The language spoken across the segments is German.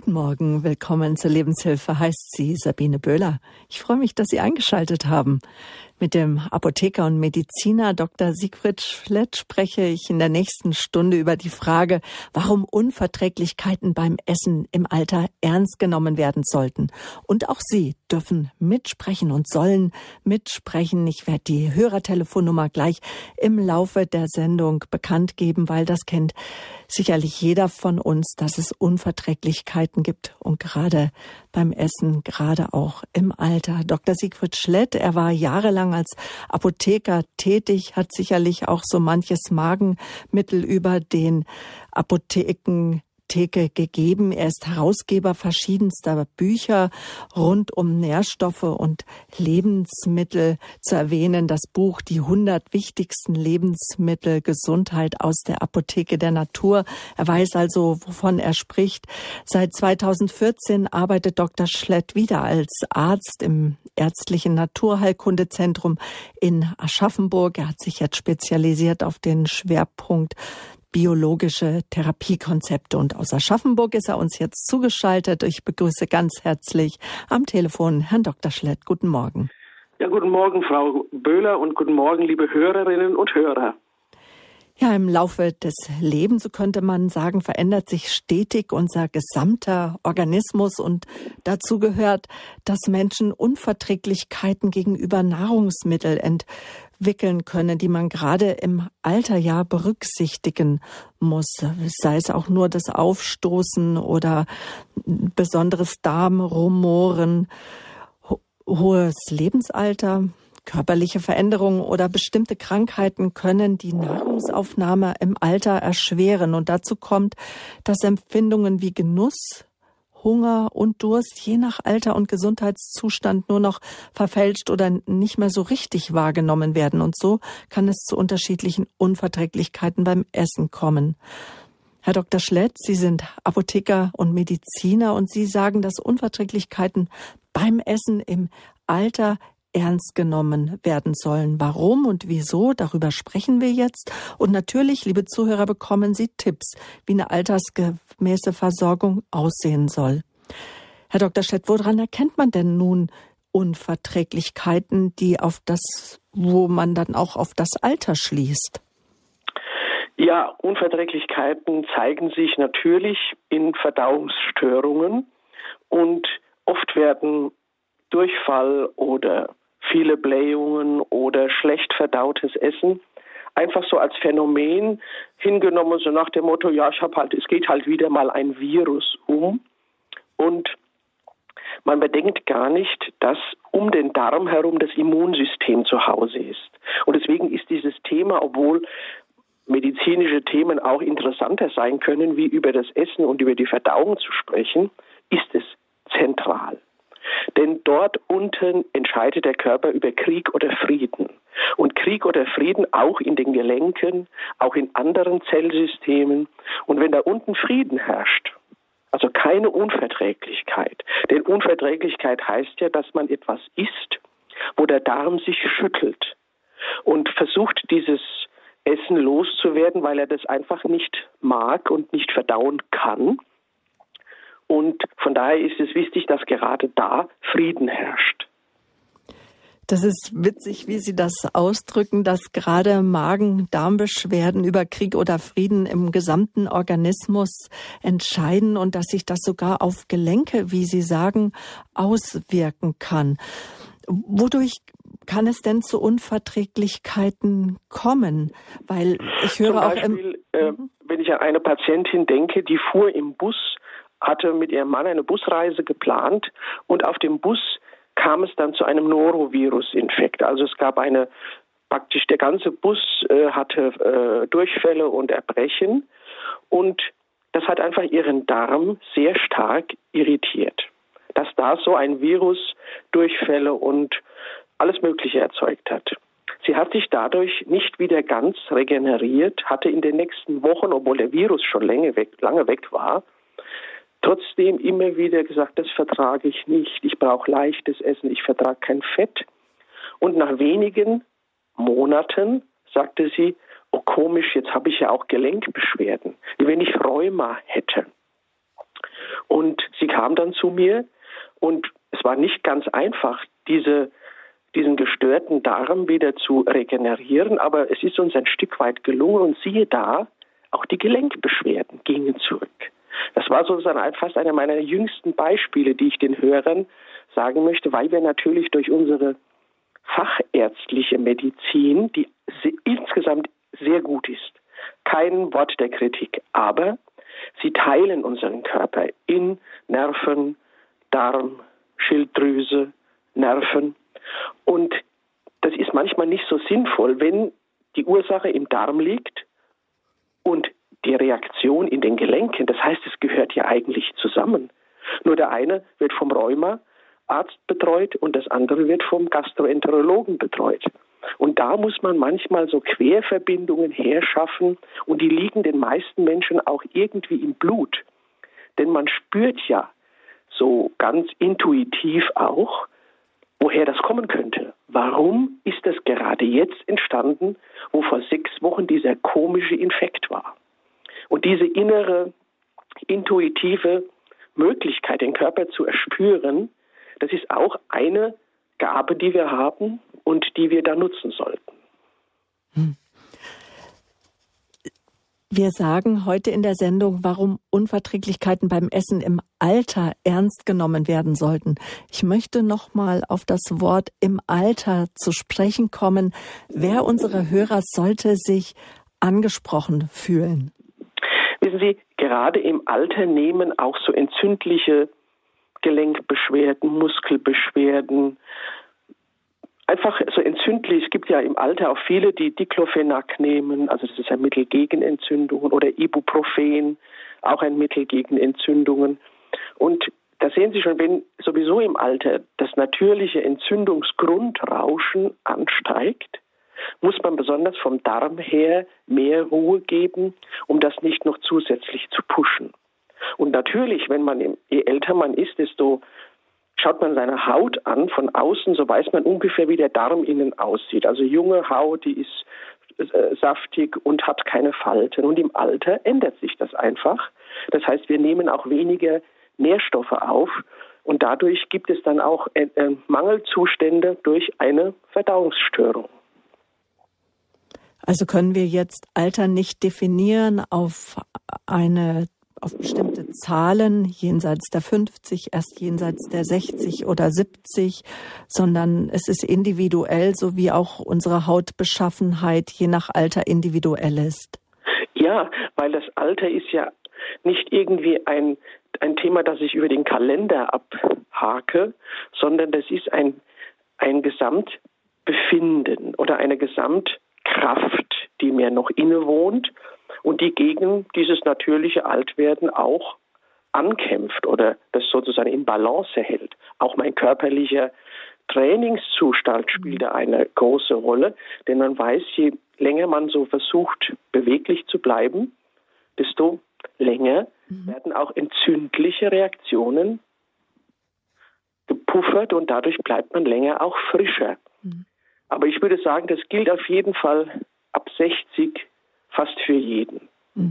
Guten Morgen, willkommen zur Lebenshilfe, heißt sie Sabine Böhler. Ich freue mich, dass Sie eingeschaltet haben. Mit dem Apotheker und Mediziner Dr. Siegfried Schlett spreche ich in der nächsten Stunde über die Frage, warum Unverträglichkeiten beim Essen im Alter ernst genommen werden sollten. Und auch Sie dürfen mitsprechen und sollen mitsprechen. Ich werde die Hörertelefonnummer gleich im Laufe der Sendung bekannt geben, weil das kennt sicherlich jeder von uns, dass es Unverträglichkeiten gibt und gerade beim Essen, gerade auch im Alter. Dr. Siegfried Schlett, er war jahrelang als Apotheker tätig, hat sicherlich auch so manches Magenmittel über den Apotheken gegeben. Er ist Herausgeber verschiedenster Bücher rund um Nährstoffe und Lebensmittel. Zu erwähnen das Buch Die 100 wichtigsten Lebensmittel Gesundheit aus der Apotheke der Natur. Er weiß also, wovon er spricht. Seit 2014 arbeitet Dr. Schlett wieder als Arzt im ärztlichen Naturheilkundezentrum in Aschaffenburg. Er hat sich jetzt spezialisiert auf den Schwerpunkt biologische Therapiekonzepte. Und aus Aschaffenburg ist er uns jetzt zugeschaltet. Ich begrüße ganz herzlich am Telefon Herrn Dr. Schlett. Guten Morgen. Ja, guten Morgen, Frau Böhler, und guten Morgen, liebe Hörerinnen und Hörer. Ja, im Laufe des Lebens, so könnte man sagen, verändert sich stetig unser gesamter Organismus. Und dazu gehört, dass Menschen Unverträglichkeiten gegenüber Nahrungsmitteln entwickeln können, die man gerade im Alter ja berücksichtigen muss. Sei es auch nur das Aufstoßen oder besonderes Darmrumoren, hohes Lebensalter, körperliche Veränderungen oder bestimmte Krankheiten können die Nahrungsaufnahme im Alter erschweren. Und dazu kommt, dass Empfindungen wie Genuss, Hunger und Durst je nach Alter und Gesundheitszustand nur noch verfälscht oder nicht mehr so richtig wahrgenommen werden. Und so kann es zu unterschiedlichen Unverträglichkeiten beim Essen kommen. Herr Dr. Schlett, Sie sind Apotheker und Mediziner und Sie sagen, dass Unverträglichkeiten beim Essen im Alter ernst genommen werden sollen. Warum und wieso? Darüber sprechen wir jetzt. Und natürlich, liebe Zuhörer, bekommen Sie Tipps, wie eine altersgemäße Versorgung aussehen soll. Herr Dr. Schlett, woran erkennt man denn nun Unverträglichkeiten, wo man dann auch auf das Alter schließt? Ja, Unverträglichkeiten zeigen sich natürlich in Verdauungsstörungen und oft werden Durchfall oder viele Blähungen oder schlecht verdautes Essen einfach so als Phänomen hingenommen, so nach dem Motto, ja, es geht halt wieder mal ein Virus um. Und man bedenkt gar nicht, dass um den Darm herum das Immunsystem zu Hause ist. Und deswegen ist dieses Thema, obwohl medizinische Themen auch interessanter sein können, wie über das Essen und über die Verdauung zu sprechen, ist es zentral. Denn dort unten entscheidet der Körper über Krieg oder Frieden. Und Krieg oder Frieden auch in den Gelenken, auch in anderen Zellsystemen. Und wenn da unten Frieden herrscht, also keine Unverträglichkeit, denn Unverträglichkeit heißt ja, dass man etwas isst, wo der Darm sich schüttelt und versucht, dieses Essen loszuwerden, weil er das einfach nicht mag und nicht verdauen kann. Und von daher ist es wichtig, dass gerade da Frieden herrscht. Das ist witzig, wie Sie das ausdrücken, dass gerade Magen-Darm-Beschwerden über Krieg oder Frieden im gesamten Organismus entscheiden und dass sich das sogar auf Gelenke, wie Sie sagen, auswirken kann. Wodurch kann es denn zu Unverträglichkeiten kommen? Weil ich höre Zum Beispiel, wenn ich an eine Patientin denke, die fuhr im Bus, hatte mit ihrem Mann eine Busreise geplant und auf dem Bus kam es dann zu einem Norovirus-Infekt. Also es gab praktisch der ganze Bus hatte Durchfälle und Erbrechen und das hat einfach ihren Darm sehr stark irritiert. Dass da so ein Virus Durchfälle und alles Mögliche erzeugt hat. Sie hat sich dadurch nicht wieder ganz regeneriert, hatte in den nächsten Wochen, obwohl der Virus schon lange weg war, trotzdem immer wieder gesagt, das vertrage ich nicht, ich brauche leichtes Essen, ich vertrage kein Fett. Und nach wenigen Monaten sagte sie, oh komisch, jetzt habe ich ja auch Gelenkbeschwerden, wie wenn ich Rheuma hätte. Und sie kam dann zu mir und es war nicht ganz einfach, diesen gestörten Darm wieder zu regenerieren, aber es ist uns ein Stück weit gelungen und siehe da, auch die Gelenkbeschwerden gingen zurück. Das war sozusagen fast einer meiner jüngsten Beispiele, die ich den Hörern sagen möchte, weil wir natürlich durch unsere fachärztliche Medizin, die insgesamt sehr gut ist, kein Wort der Kritik, aber sie teilen unseren Körper in Nerven, Darm, Schilddrüse, Nerven. Und das ist manchmal nicht so sinnvoll, wenn die Ursache im Darm liegt und die Reaktion in den Gelenken. Das heißt, es gehört ja eigentlich zusammen. Nur der eine wird vom Rheumaarzt betreut und das andere wird vom Gastroenterologen betreut. Und da muss man manchmal so Querverbindungen herschaffen und die liegen den meisten Menschen auch irgendwie im Blut. Denn man spürt ja so ganz intuitiv auch, woher das kommen könnte. Warum ist das gerade jetzt entstanden, wo vor 6 Wochen dieser komische Infekt war? Und diese innere, intuitive Möglichkeit, den Körper zu erspüren, das ist auch eine Gabe, die wir haben und die wir da nutzen sollten. Wir sagen heute in der Sendung, warum Unverträglichkeiten beim Essen im Alter ernst genommen werden sollten. Ich möchte noch mal auf das Wort im Alter zu sprechen kommen. Wer unserer Hörer sollte sich angesprochen fühlen? Wissen Sie, gerade im Alter nehmen auch so entzündliche Gelenkbeschwerden, Muskelbeschwerden, einfach so entzündlich. Es gibt ja im Alter auch viele, die Diclofenac nehmen, also das ist ein Mittel gegen Entzündungen, oder Ibuprofen, auch ein Mittel gegen Entzündungen. Und da sehen Sie schon, wenn sowieso im Alter das natürliche Entzündungsgrundrauschen ansteigt, muss man besonders vom Darm her mehr Ruhe geben, um das nicht noch zusätzlich zu pushen. Und natürlich, je älter man ist, desto schaut man seine Haut an von außen, so weiß man ungefähr, wie der Darm innen aussieht. Also junge Haut, die ist saftig und hat keine Falten. Und im Alter ändert sich das einfach. Das heißt, wir nehmen auch weniger Nährstoffe auf und dadurch gibt es dann auch Mangelzustände durch eine Verdauungsstörung. Also können wir jetzt Alter nicht definieren auf bestimmte Zahlen, jenseits der 50, erst jenseits der 60 oder 70, sondern es ist individuell, so wie auch unsere Hautbeschaffenheit je nach Alter individuell ist. Ja, weil das Alter ist ja nicht irgendwie ein Thema, das ich über den Kalender abhake, sondern das ist ein Gesamtbefinden oder eine Gesamtkraft, die mir noch innewohnt und die gegen dieses natürliche Altwerden auch ankämpft oder das sozusagen in Balance hält. Auch mein körperlicher Trainingszustand spielt da eine große Rolle, denn man weiß, je länger man so versucht, beweglich zu bleiben, desto länger werden auch entzündliche Reaktionen gepuffert und dadurch bleibt man länger auch frischer. Aber ich würde sagen, das gilt auf jeden Fall ab 60 fast für jeden.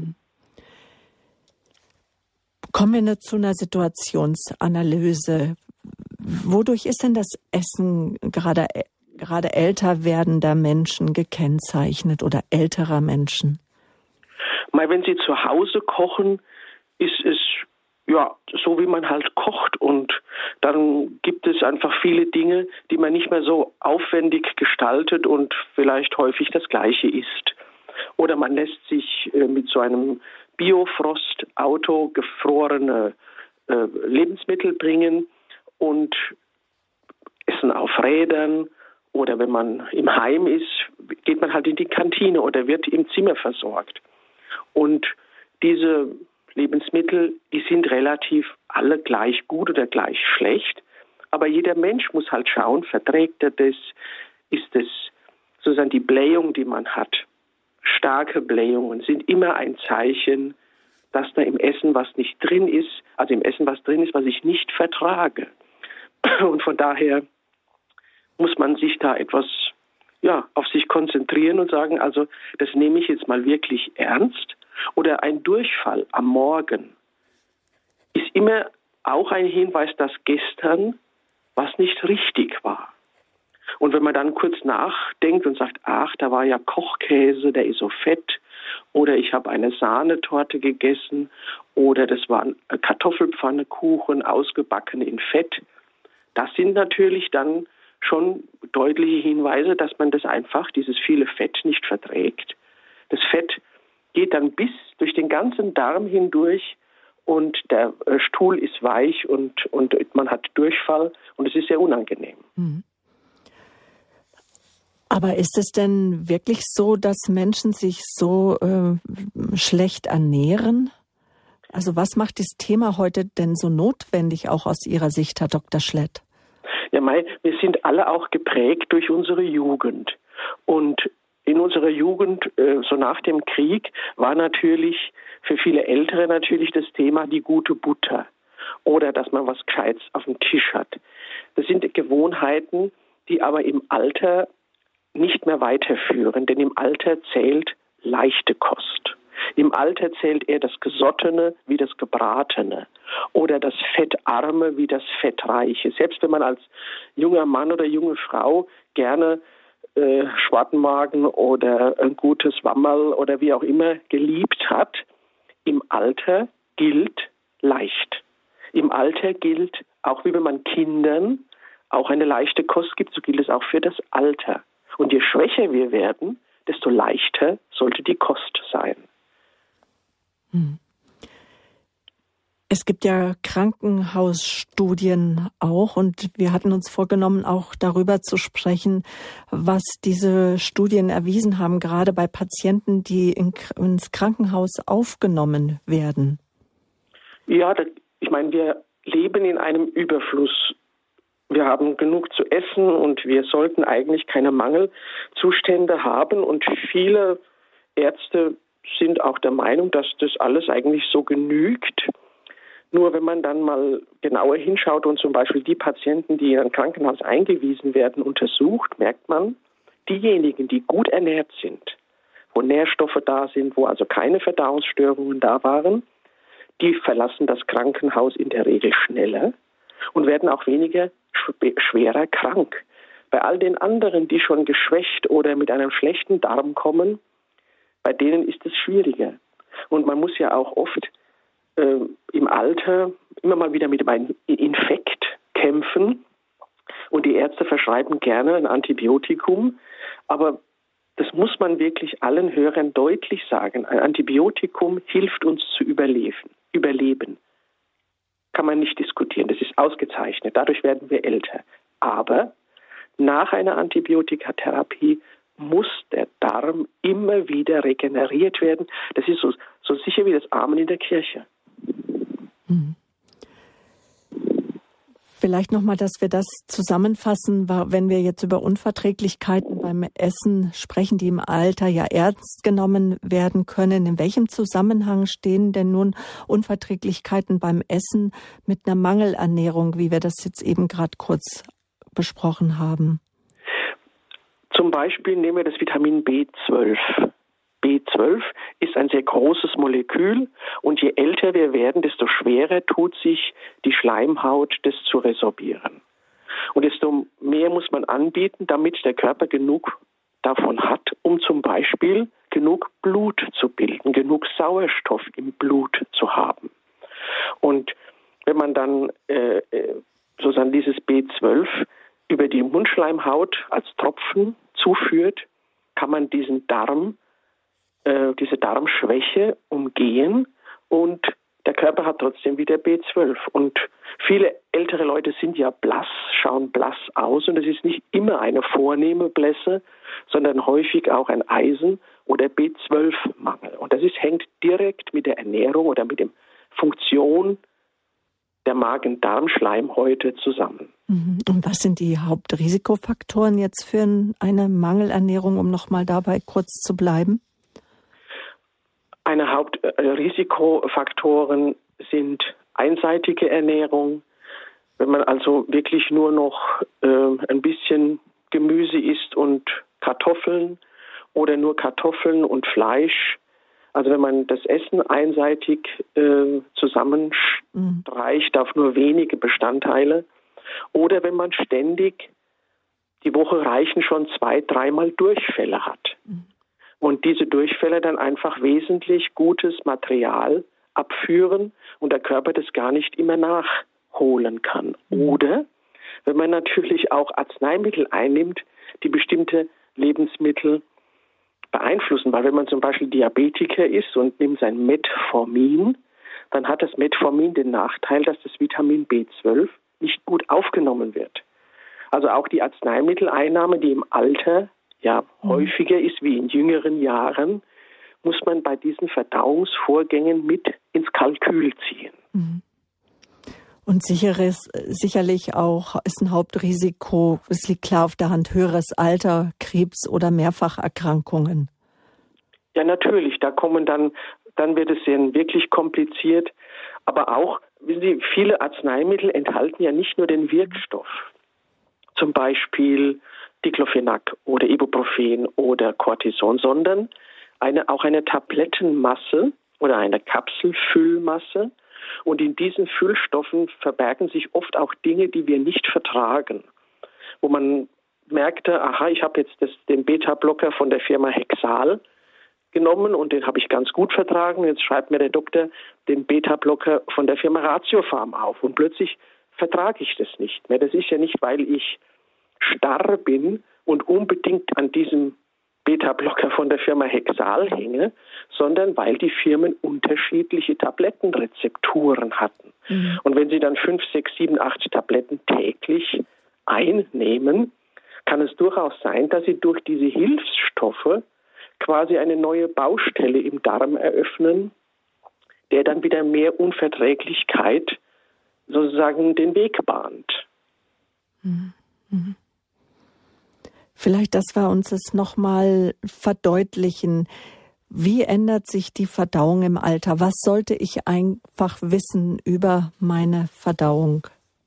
Kommen wir nur zu einer Situationsanalyse. Wodurch ist denn das Essen gerade älter werdender Menschen gekennzeichnet oder älterer Menschen? Wenn Sie zu Hause kochen, ist es ja so, wie man halt kocht. Und dann gibt es einfach viele Dinge, die man nicht mehr so aufwendig gestaltet und vielleicht häufig das Gleiche isst. Oder man lässt sich mit so einem Biofrostauto gefrorene Lebensmittel bringen und essen auf Rädern. Oder wenn man im Heim ist, geht man halt in die Kantine oder wird im Zimmer versorgt. Und diese Lebensmittel, die sind relativ alle gleich gut oder gleich schlecht. Aber jeder Mensch muss halt schauen, verträgt er das? Ist es sozusagen die Blähung, die man hat? Starke Blähungen sind immer ein Zeichen, dass da im Essen was nicht drin ist, also im Essen was drin ist, was ich nicht vertrage. Und von daher muss man sich da etwas auf sich konzentrieren und sagen, also das nehme ich jetzt mal wirklich ernst. Oder ein Durchfall am Morgen ist immer auch ein Hinweis, dass gestern was nicht richtig war. Und wenn man dann kurz nachdenkt und sagt, ach, da war ja Kochkäse, der ist so fett, oder ich habe eine Sahnetorte gegessen, oder das war ein Kartoffelpfannekuchen, ausgebacken in Fett, das sind natürlich dann schon deutliche Hinweise, dass man das einfach, dieses viele Fett, nicht verträgt. Das Fett geht dann bis durch den ganzen Darm hindurch und der Stuhl ist weich und man hat Durchfall und es ist sehr unangenehm. Mhm. Aber ist es denn wirklich so, dass Menschen sich so schlecht ernähren? Also was macht dieses Thema heute denn so notwendig, auch aus Ihrer Sicht, Herr Dr. Schlett? Ja, wir sind alle auch geprägt durch unsere Jugend. Und in unserer Jugend, so nach dem Krieg, war natürlich für viele Ältere natürlich das Thema die gute Butter oder dass man was Gescheites auf dem Tisch hat. Das sind Gewohnheiten, die aber im Alter nicht mehr weiterführen, denn im Alter zählt leichte Kost. Im Alter zählt eher das Gesottene wie das Gebratene oder das Fettarme wie das Fettreiche. Selbst wenn man als junger Mann oder junge Frau gerne Schwartenmagen oder ein gutes Wammerl oder wie auch immer geliebt hat, im Alter gilt leicht. Im Alter gilt, auch wie wenn man Kindern auch eine leichte Kost gibt, so gilt es auch für das Alter. Und je schwächer wir werden, desto leichter sollte die Kost sein. Es gibt ja Krankenhausstudien auch und wir hatten uns vorgenommen, auch darüber zu sprechen, was diese Studien erwiesen haben, gerade bei Patienten, die ins Krankenhaus aufgenommen werden. Ja, ich meine, wir leben in einem Überfluss. Wir haben genug zu essen und wir sollten eigentlich keine Mangelzustände haben. Und viele Ärzte sind auch der Meinung, dass das alles eigentlich so genügt. Nur wenn man dann mal genauer hinschaut und zum Beispiel die Patienten, die in ein Krankenhaus eingewiesen werden, untersucht, merkt man, diejenigen, die gut ernährt sind, wo Nährstoffe da sind, wo also keine Verdauungsstörungen da waren, die verlassen das Krankenhaus in der Regel schneller und werden auch weniger schwerer krank. Bei all den anderen, die schon geschwächt oder mit einem schlechten Darm kommen, bei denen ist es schwieriger. Und man muss ja auch oft im Alter immer mal wieder mit einem Infekt kämpfen. Und die Ärzte verschreiben gerne ein Antibiotikum. Aber das muss man wirklich allen Hörern deutlich sagen. Ein Antibiotikum hilft uns zu überleben. Kann man nicht diskutieren. Das ist ausgezeichnet. Dadurch werden wir älter. Aber nach einer Antibiotikatherapie muss der Darm immer wieder regeneriert werden. Das ist so sicher wie das Amen in der Kirche. Vielleicht nochmal, dass wir das zusammenfassen, wenn wir jetzt über Unverträglichkeiten beim Essen sprechen, die im Alter ja ernst genommen werden können. In welchem Zusammenhang stehen denn nun Unverträglichkeiten beim Essen mit einer Mangelernährung, wie wir das jetzt eben gerade kurz besprochen haben? Zum Beispiel nehmen wir das Vitamin B12. B12 ist ein sehr großes Molekül und je älter wir werden, desto schwerer tut sich die Schleimhaut, das zu resorbieren. Und desto mehr muss man anbieten, damit der Körper genug davon hat, um zum Beispiel genug Blut zu bilden, genug Sauerstoff im Blut zu haben. Und wenn man dann sozusagen dieses B12 über die Mundschleimhaut als Tropfen zuführt, kann man diese Darmschwäche umgehen und der Körper hat trotzdem wieder B12. Und viele ältere Leute sind ja blass, schauen blass aus und es ist nicht immer eine vornehme Blässe, sondern häufig auch ein Eisen- oder B12-Mangel. Und das hängt direkt mit der Ernährung oder mit der Funktion der Magen-Darm-Schleimhäute zusammen. Und was sind die Hauptrisikofaktoren jetzt für eine Mangelernährung, um nochmal dabei kurz zu bleiben? Eine Hauptrisikofaktoren sind einseitige Ernährung. Wenn man also wirklich nur noch ein bisschen Gemüse isst und Kartoffeln oder nur Kartoffeln und Fleisch, Also wenn man das Essen einseitig zusammenstreicht auf nur wenige Bestandteile oder wenn man ständig, die Woche reichen schon 2-3 Mal Durchfälle hat und diese Durchfälle dann einfach wesentlich gutes Material abführen und der Körper das gar nicht immer nachholen kann. Oder wenn man natürlich auch Arzneimittel einnimmt, die bestimmte Lebensmittel beeinflussen, weil wenn man zum Beispiel Diabetiker ist und nimmt sein Metformin, dann hat das Metformin den Nachteil, dass das Vitamin B12 nicht gut aufgenommen wird. Also auch die Arzneimitteleinnahme, die im Alter ja häufiger ist wie in jüngeren Jahren, muss man bei diesen Verdauungsvorgängen mit ins Kalkül ziehen. Und sicherlich auch ist ein Hauptrisiko, es liegt klar auf der Hand, höheres Alter, Krebs oder Mehrfacherkrankungen. Ja, natürlich, da kommen dann wird es sehr wirklich kompliziert. Aber auch, wissen Sie, viele Arzneimittel enthalten ja nicht nur den Wirkstoff, zum Beispiel Diclofenac oder Ibuprofen oder Cortison, sondern auch eine Tablettenmasse oder eine Kapselfüllmasse. Und in diesen Füllstoffen verbergen sich oft auch Dinge, die wir nicht vertragen. Wo man merkte, ich habe jetzt den Beta-Blocker von der Firma Hexal genommen und den habe ich ganz gut vertragen. Jetzt schreibt mir der Doktor den Beta-Blocker von der Firma Ratiopharm auf und plötzlich vertrage ich das nicht mehr. Das ist ja nicht, weil ich starr bin und unbedingt an diesem Beta-Blocker von der Firma Hexal hänge, sondern weil die Firmen unterschiedliche Tablettenrezepturen hatten. Und wenn Sie dann 5, 6, 7, 8 Tabletten täglich einnehmen, kann es durchaus sein, dass Sie durch diese Hilfsstoffe quasi eine neue Baustelle im Darm eröffnen, der dann wieder mehr Unverträglichkeit sozusagen den Weg bahnt. Vielleicht, dass wir uns das nochmal verdeutlichen. Wie ändert sich die Verdauung im Alter? Was sollte ich einfach wissen über meine Verdauung?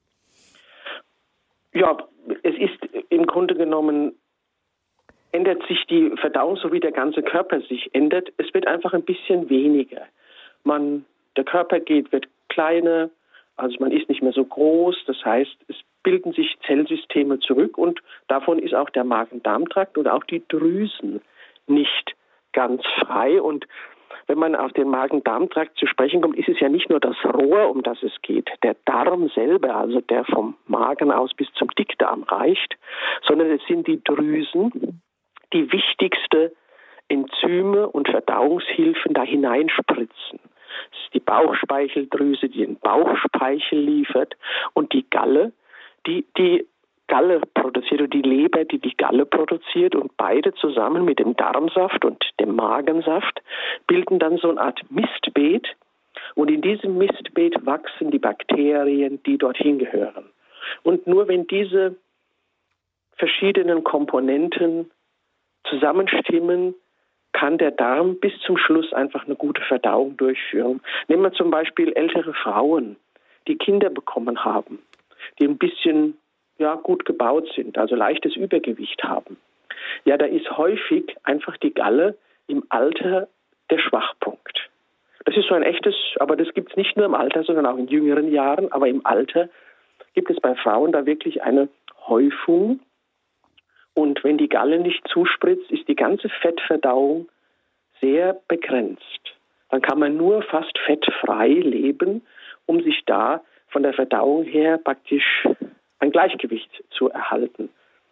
Ja, es ist im Grunde genommen, ändert sich die Verdauung, so wie der ganze Körper sich ändert. Es wird einfach ein bisschen weniger. Der Körper wird kleiner, also man ist nicht mehr so groß. Das heißt, es bilden sich Zellsysteme zurück und davon ist auch der Magen-Darm-Trakt und auch die Drüsen nicht ganz frei. Und wenn man auf den Magen-Darm-Trakt zu sprechen kommt, ist es ja nicht nur das Rohr, um das es geht, der Darm selber, also der vom Magen aus bis zum Dickdarm reicht, sondern es sind die Drüsen, die wichtigste Enzyme und Verdauungshilfen da hineinspritzen. Es ist die Bauchspeicheldrüse, die den Bauchspeichel liefert und die Galle, die Galle produziert oder die Leber, die Galle produziert und beide zusammen mit dem Darmsaft und dem Magensaft bilden dann so eine Art Mistbeet und in diesem Mistbeet wachsen die Bakterien, die dorthin gehören. Und nur wenn diese verschiedenen Komponenten zusammenstimmen, kann der Darm bis zum Schluss einfach eine gute Verdauung durchführen. Nehmen wir zum Beispiel ältere Frauen, die Kinder bekommen haben, die ein bisschen gut gebaut sind, also leichtes Übergewicht haben. Ja, da ist häufig einfach die Galle im Alter der Schwachpunkt. Das ist so ein echtes, aber das gibt es nicht nur im Alter, sondern auch in jüngeren Jahren, aber im Alter gibt es bei Frauen da wirklich eine Häufung. Und wenn die Galle nicht zuspritzt, ist die ganze Fettverdauung sehr begrenzt. Dann kann man nur fast fettfrei leben, um sich da von der Verdauung her praktisch ein Gleichgewicht zu erhalten.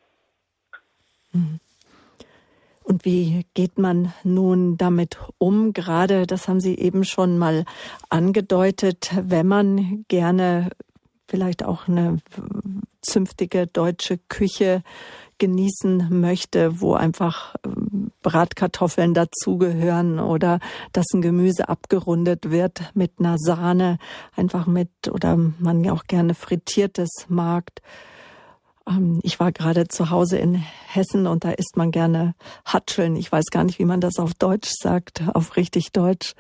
Und wie geht man nun damit um? Gerade, das haben Sie eben schon mal angedeutet, wenn man gerne vielleicht auch eine zünftige deutsche Küche genießen möchte, wo einfach Bratkartoffeln dazugehören oder dass ein Gemüse abgerundet wird mit einer Sahne, einfach oder man ja auch gerne Frittiertes mag. Ich war gerade zu Hause in Hessen und da isst man gerne Hatscheln. Ich weiß gar nicht, wie man das auf Deutsch sagt, auf richtig Deutsch.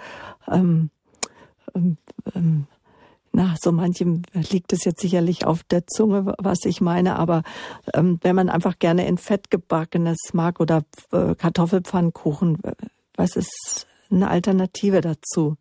So manchem liegt es jetzt sicherlich auf der Zunge, was ich meine, aber wenn man einfach gerne in Fett gebackenes mag oder Kartoffelpfannkuchen, was ist eine Alternative dazu?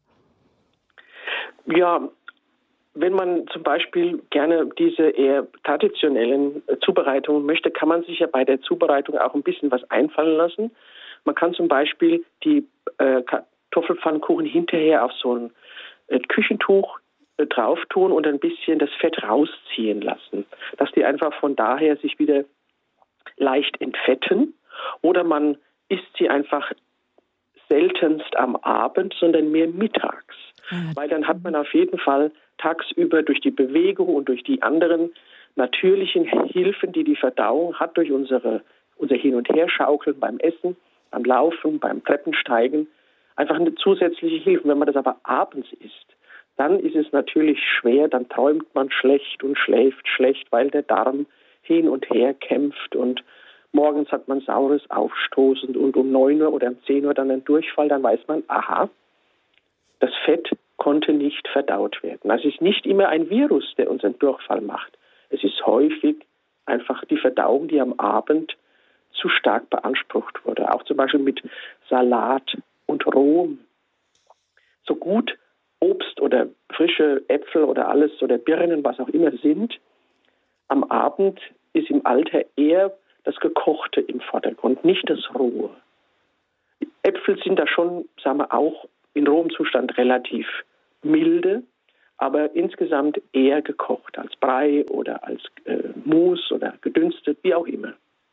Ja, wenn man zum Beispiel gerne diese eher traditionellen Zubereitungen möchte, kann man sich ja bei der Zubereitung auch ein bisschen was einfallen lassen. Man kann zum Beispiel die Kartoffelpfannkuchen hinterher auf so ein Küchentuch drauf tun und ein bisschen das Fett rausziehen lassen, dass die einfach von daher sich wieder leicht entfetten. Oder man isst sie einfach seltenst am Abend, sondern mehr mittags. Weil dann hat man auf jeden Fall tagsüber durch die Bewegung und durch die anderen natürlichen Hilfen, die die Verdauung hat, durch unser Hin- und Herschaukeln beim Essen, beim Laufen, beim Treppensteigen, einfach eine zusätzliche Hilfe. Wenn man das aber abends isst, dann ist es natürlich schwer, dann träumt man schlecht und schläft schlecht, weil der Darm hin und her kämpft und morgens hat man saures Aufstoßen und um 9 Uhr oder um 10 Uhr dann ein Durchfall, dann weiß man, aha, das Fett konnte nicht verdaut werden. Also es ist nicht immer ein Virus, der uns einen Durchfall macht. Es ist häufig einfach die Verdauung, die am Abend zu stark beansprucht wurde. Auch zum Beispiel mit Salat und Rohm. So gut Obst oder frische Äpfel oder alles oder Birnen, was auch immer sind, am Abend ist im Alter eher das Gekochte im Vordergrund, nicht das Rohe. Äpfel sind da schon, sagen wir, auch in rohem Zustand relativ milde, aber insgesamt eher gekocht, als Brei oder als Mousse oder gedünstet, wie auch immer.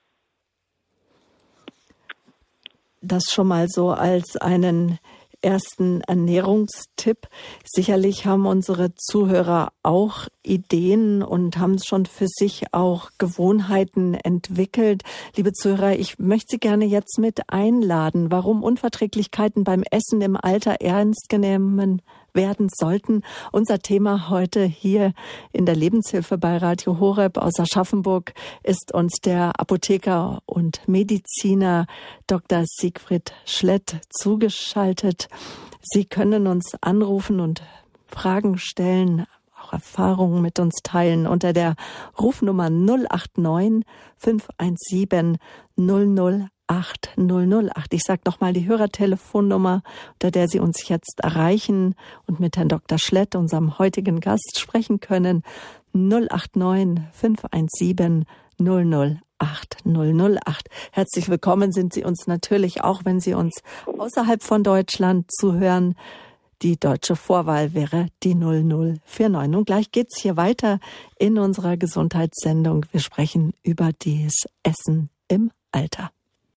Das schon mal so als einen ersten Ernährungstipp. Sicherlich haben unsere Zuhörer auch Ideen und haben schon für sich auch Gewohnheiten entwickelt. Liebe Zuhörer, ich möchte Sie gerne jetzt mit einladen, warum Unverträglichkeiten beim Essen im Alter ernst genommen werden sollten. Unser Thema heute hier in der Lebenshilfe bei Radio Horeb aus Aschaffenburg ist uns der Apotheker und Mediziner Dr. Siegfried Schlett zugeschaltet. Sie können uns anrufen und Fragen stellen, auch Erfahrungen mit uns teilen unter der Rufnummer 089 517 008 008. Ich sage nochmal die Hörertelefonnummer, unter der Sie uns jetzt erreichen und mit Herrn Dr. Schlett, unserem heutigen Gast, sprechen können. 089 517 008 008. Herzlich willkommen sind Sie uns natürlich auch, wenn Sie uns außerhalb von Deutschland zuhören. Die deutsche Vorwahl wäre die 0049. Und gleich geht's hier weiter in unserer Gesundheitssendung. Wir sprechen über das Essen im Alter.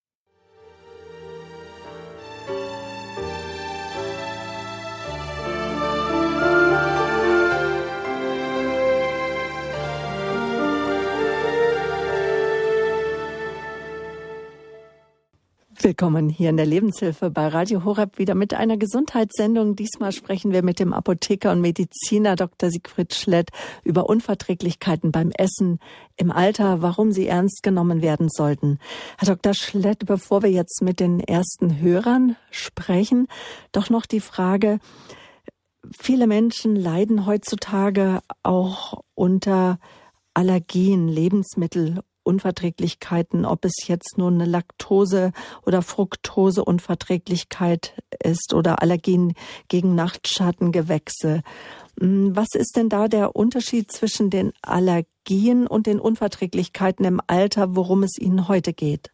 Willkommen hier in der Lebenshilfe bei Radio Horeb wieder mit einer Gesundheitssendung. Diesmal sprechen wir mit dem Apotheker und Mediziner Dr. Siegfried Schlett über Unverträglichkeiten beim Essen im Alter, warum sie ernst genommen werden sollten. Herr Dr. Schlett, bevor wir jetzt mit den ersten Hörern sprechen, doch noch die Frage, viele Menschen leiden heutzutage auch unter Allergien, Lebensmittelunverträglichkeiten, ob es jetzt nur eine Laktose- oder Fructoseunverträglichkeit ist oder Allergien gegen Nachtschattengewächse. Was ist denn da der Unterschied zwischen den Allergien und den Unverträglichkeiten im Alter, worum es Ihnen heute geht?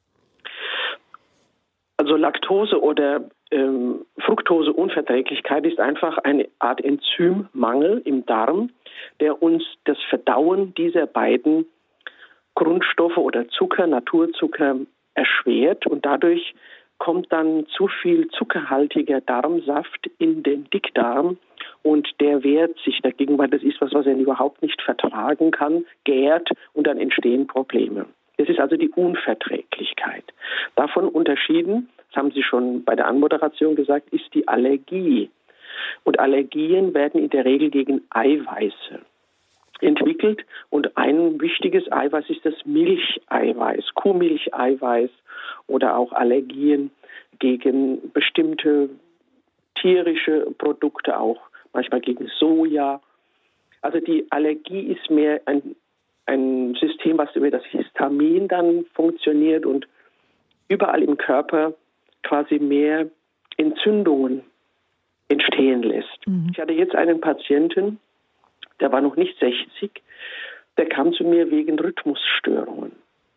Also Laktose- oder Fructoseunverträglichkeit ist einfach eine Art Enzymmangel im Darm, der uns das Verdauen dieser beiden Grundstoffe oder Zucker, Naturzucker erschwert und dadurch kommt dann zu viel zuckerhaltiger Darmsaft in den Dickdarm und der wehrt sich dagegen, weil das ist was er überhaupt nicht vertragen kann, gärt und dann entstehen Probleme. Das ist also die Unverträglichkeit. Davon unterschieden, das haben Sie schon bei der Anmoderation gesagt, ist die Allergie. Und Allergien werden in der Regel gegen Eiweiße entwickelt und ein wichtiges Eiweiß ist das Milcheiweiß, Kuhmilcheiweiß oder auch Allergien gegen bestimmte tierische Produkte, auch manchmal gegen Soja. Also die Allergie ist mehr ein System, was über das Histamin dann funktioniert und überall im Körper quasi mehr Entzündungen entstehen lässt. Ich hatte jetzt einen Patienten, der war noch nicht 60, der kam zu mir wegen Rhythmusstörungen.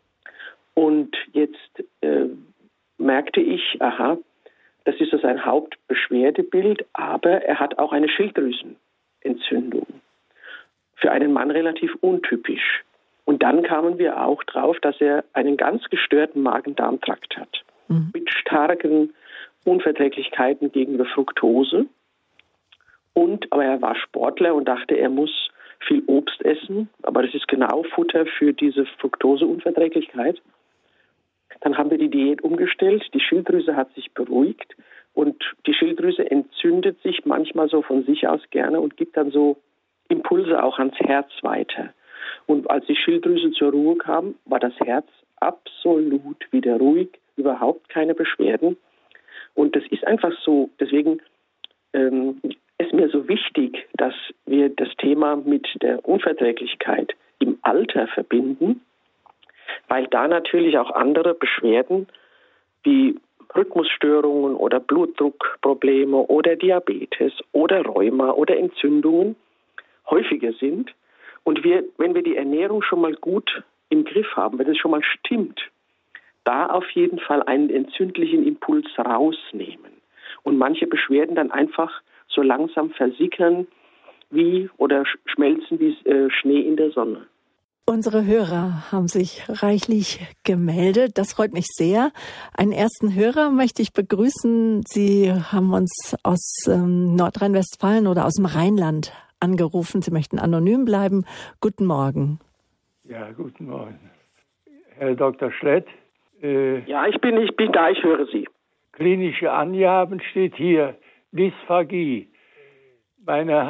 Und jetzt merkte ich, aha, das ist so sein Hauptbeschwerdebild, aber er hat auch eine Schilddrüsenentzündung. Für einen Mann relativ untypisch. Und dann kamen wir auch drauf, dass er einen ganz gestörten Magen-Darm-Trakt hat. Mit starken Unverträglichkeiten gegenüber Fructose. Aber er war Sportler und dachte, er muss viel Obst essen. Aber das ist genau Futter für diese Fructoseunverträglichkeit. Dann haben wir die Diät umgestellt. Die Schilddrüse hat sich beruhigt. Und die Schilddrüse entzündet sich manchmal so von sich aus gerne und gibt dann so Impulse auch ans Herz weiter. Und als die Schilddrüse zur Ruhe kam, war das Herz absolut wieder ruhig, überhaupt keine Beschwerden. Und das ist einfach so. Deswegen ist mir so wichtig, dass wir das Thema mit der Unverträglichkeit im Alter verbinden, weil da natürlich auch andere Beschwerden wie Rhythmusstörungen oder Blutdruckprobleme oder Diabetes oder Rheuma oder Entzündungen häufiger sind. Und wenn wir die Ernährung schon mal gut im Griff haben, wenn es schon mal stimmt, da auf jeden Fall einen entzündlichen Impuls rausnehmen und manche Beschwerden dann einfach so langsam versickern oder schmelzen wie Schnee in der Sonne. Unsere Hörer haben sich reichlich gemeldet. Das freut mich sehr. Einen ersten Hörer möchte ich begrüßen. Sie haben uns aus Nordrhein-Westfalen oder aus dem Rheinland angerufen. Sie möchten anonym bleiben. Guten Morgen. Ja, guten Morgen. Herr Dr. Schlett. Ja, ich bin da, ich höre Sie. Klinische Angaben steht hier. Dysphagie. Meine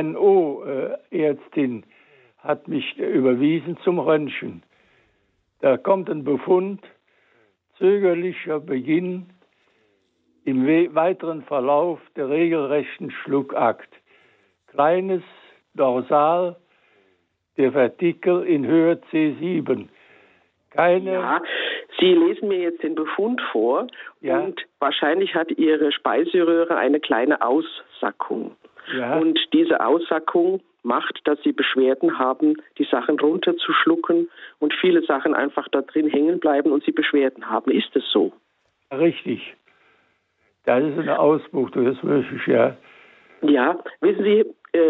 HNO-Ärztin hat mich überwiesen zum Röntgen. Da kommt ein Befund, zögerlicher Beginn im weiteren Verlauf der regelrechten Schluckakt. Kleines Dorsal der Vertikel in Höhe C7. Ja, Sie lesen mir jetzt den Befund vor und wahrscheinlich hat Ihre Speiseröhre eine kleine Aussackung. Ja. Und diese Aussackung macht, dass Sie Beschwerden haben, die Sachen runterzuschlucken und viele Sachen einfach da drin hängen bleiben und Sie Beschwerden haben. Ist es so? Richtig. Das ist eine Ausbuchtung, das ist wirklich, ja. Ja, wissen Sie,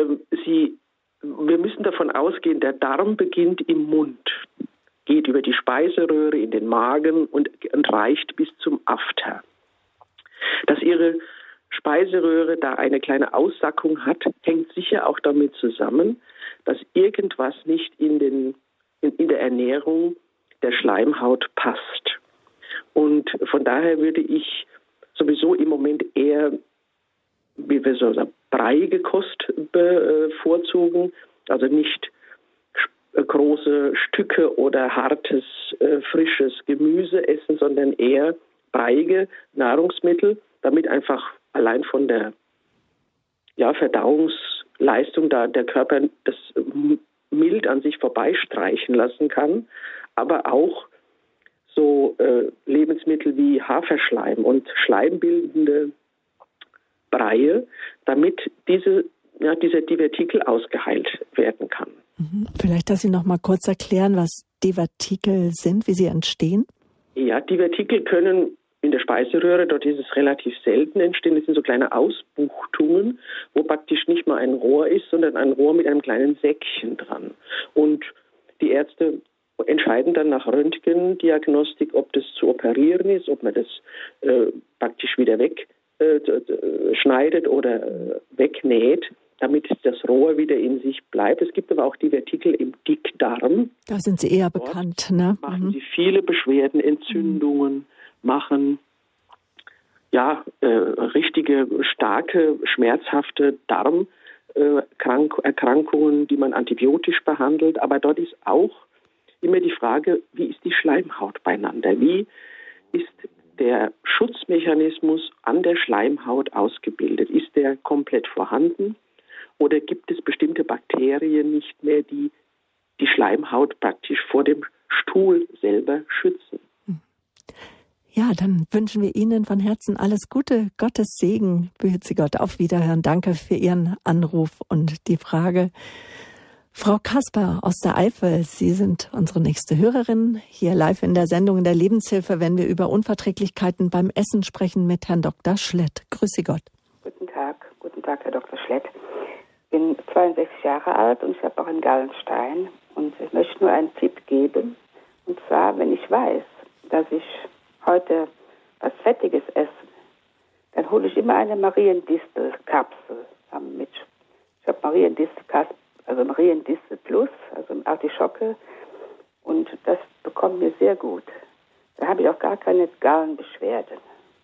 wir müssen davon ausgehen, der Darm beginnt im Mund, geht über die Speiseröhre in den Magen und reicht bis zum After. Dass Ihre Speiseröhre da eine kleine Aussackung hat, hängt sicher auch damit zusammen, dass irgendwas nicht in der Ernährung der Schleimhaut passt. Und von daher würde ich sowieso im Moment eher, wie wir so sagen, breiige Kost bevorzugen, also nicht große Stücke oder hartes, frisches Gemüse essen, sondern eher breiige Nahrungsmittel, damit einfach allein von der Verdauungsleistung da der Körper das mild an sich vorbeistreichen lassen kann, aber auch so Lebensmittel wie Haferschleim und schleimbildende Breie, damit dieser Divertikel ausgeheilt werden kann. Vielleicht, dass Sie noch mal kurz erklären, was Divertikel sind, wie sie entstehen? Ja, Divertikel können in der Speiseröhre, dort ist es relativ selten entstehen. Das sind so kleine Ausbuchtungen, wo praktisch nicht mal ein Rohr ist, sondern ein Rohr mit einem kleinen Säckchen dran. Und die Ärzte entscheiden dann nach Röntgendiagnostik, ob das zu operieren ist, ob man das praktisch wieder wegschneidet oder wegnäht, damit das Rohr wieder in sich bleibt. Es gibt aber auch Divertikel im Dickdarm. Da sind Sie eher bekannt, ne? Machen Sie viele Beschwerden, Entzündungen, machen richtige, starke, schmerzhafte Darmerkrankungen, die man antibiotisch behandelt. Aber dort ist auch immer die Frage, wie ist die Schleimhaut beieinander? Wie ist der Schutzmechanismus an der Schleimhaut ausgebildet? Ist der komplett vorhanden? Oder gibt es bestimmte Bakterien nicht mehr, die die Schleimhaut praktisch vor dem Stuhl selber schützen? Ja, dann wünschen wir Ihnen von Herzen alles Gute, Gottes Segen, behüte Sie Gott, auf Wiederhören. Danke für Ihren Anruf und die Frage. Frau Kasper aus der Eifel, Sie sind unsere nächste Hörerin, hier live in der Sendung in der Lebenshilfe, wenn wir über Unverträglichkeiten beim Essen sprechen mit Herrn Dr. Schlett. Grüß Sie Gott. Guten Tag, Herr Dr. Schlett. Ich bin 62 Jahre alt und ich habe auch einen Gallenstein. Und ich möchte nur einen Tipp geben. Und zwar, wenn ich weiß, dass ich heute was Fettiges esse, dann hole ich immer eine Mariendistel-Kapsel mit. Ich habe Mariendistel-Kapsel, also Mariendistel Plus, also Artischocke. Und das bekommt mir sehr gut. Da habe ich auch gar keine Gallenbeschwerden.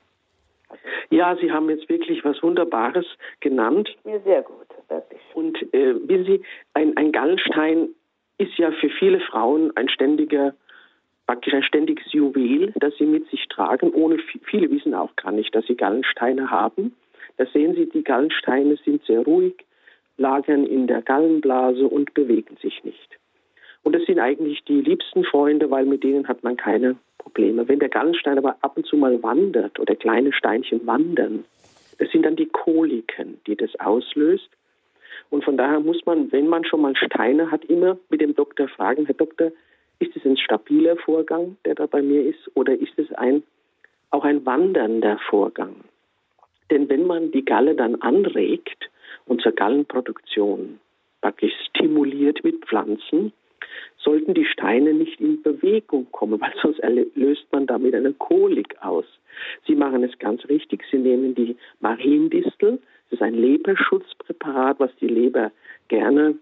Ja, Sie haben jetzt wirklich was Wunderbares genannt. Mir sehr gut, wirklich. Und wissen Sie, ein Gallenstein ist ja für viele Frauen praktisch ein ständiges Juwel, das sie mit sich tragen. Viele wissen auch gar nicht, dass sie Gallensteine haben. Da sehen Sie, die Gallensteine sind sehr ruhig, lagern in der Gallenblase und bewegen sich nicht. Und das sind eigentlich die liebsten Freunde, weil mit denen hat man keine Probleme. Wenn der Gallenstein aber ab und zu mal wandert oder kleine Steinchen wandern, das sind dann die Koliken, die das auslöst. Und von daher muss man, wenn man schon mal Steine hat, immer mit dem Doktor fragen, Herr Doktor, ist es ein stabiler Vorgang, der da bei mir ist, oder ist es auch ein wandernder Vorgang? Denn wenn man die Galle dann anregt und zur Gallenproduktion praktisch stimuliert mit Pflanzen, sollten die Steine nicht in Bewegung kommen, weil sonst löst man damit eine Kolik aus. Sie machen es ganz richtig. Sie nehmen die Mariendistel. Das ist ein Leberschutzpräparat, was die Leber gerne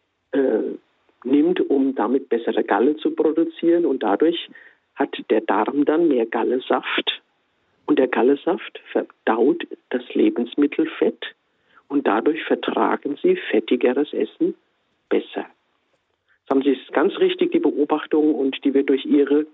nimmt, um damit bessere Galle zu produzieren. Und dadurch hat der Darm dann mehr Gallesaft. Und der Gallesaft verdaut das Lebensmittel Fett. Und dadurch vertragen Sie fettigeres Essen besser. Das haben Sie ganz richtig, die Beobachtung, und die wird durch Ihr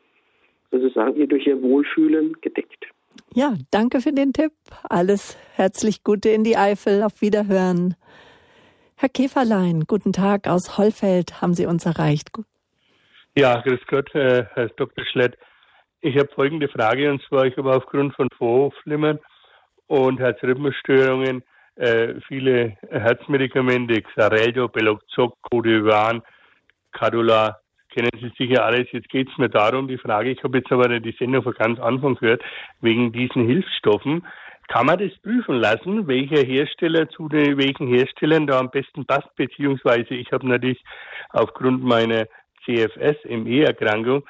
Wohlfühlen gedeckt. Ja, danke für den Tipp. Alles herzlich Gute in die Eifel. Auf Wiederhören. Herr Käferlein, guten Tag aus Hollfeld, haben Sie uns erreicht. Ja, grüß Gott, Herr Dr. Schlett. Ich habe folgende Frage, und zwar, ich habe aufgrund von Vorhofflimmern und Herzrhythmusstörungen viele Herzmedikamente, Xarelto, Beloxoc, Codevan, Cadula, kennen Sie sicher alles. Jetzt geht es mir darum, die Frage, ich habe jetzt aber die Sendung von ganz Anfang gehört, wegen diesen Hilfsstoffen. Kann man das prüfen lassen, welcher Hersteller zu welchen Herstellern da am besten passt, beziehungsweise ich habe natürlich aufgrund meiner CFS-ME-Erkrankung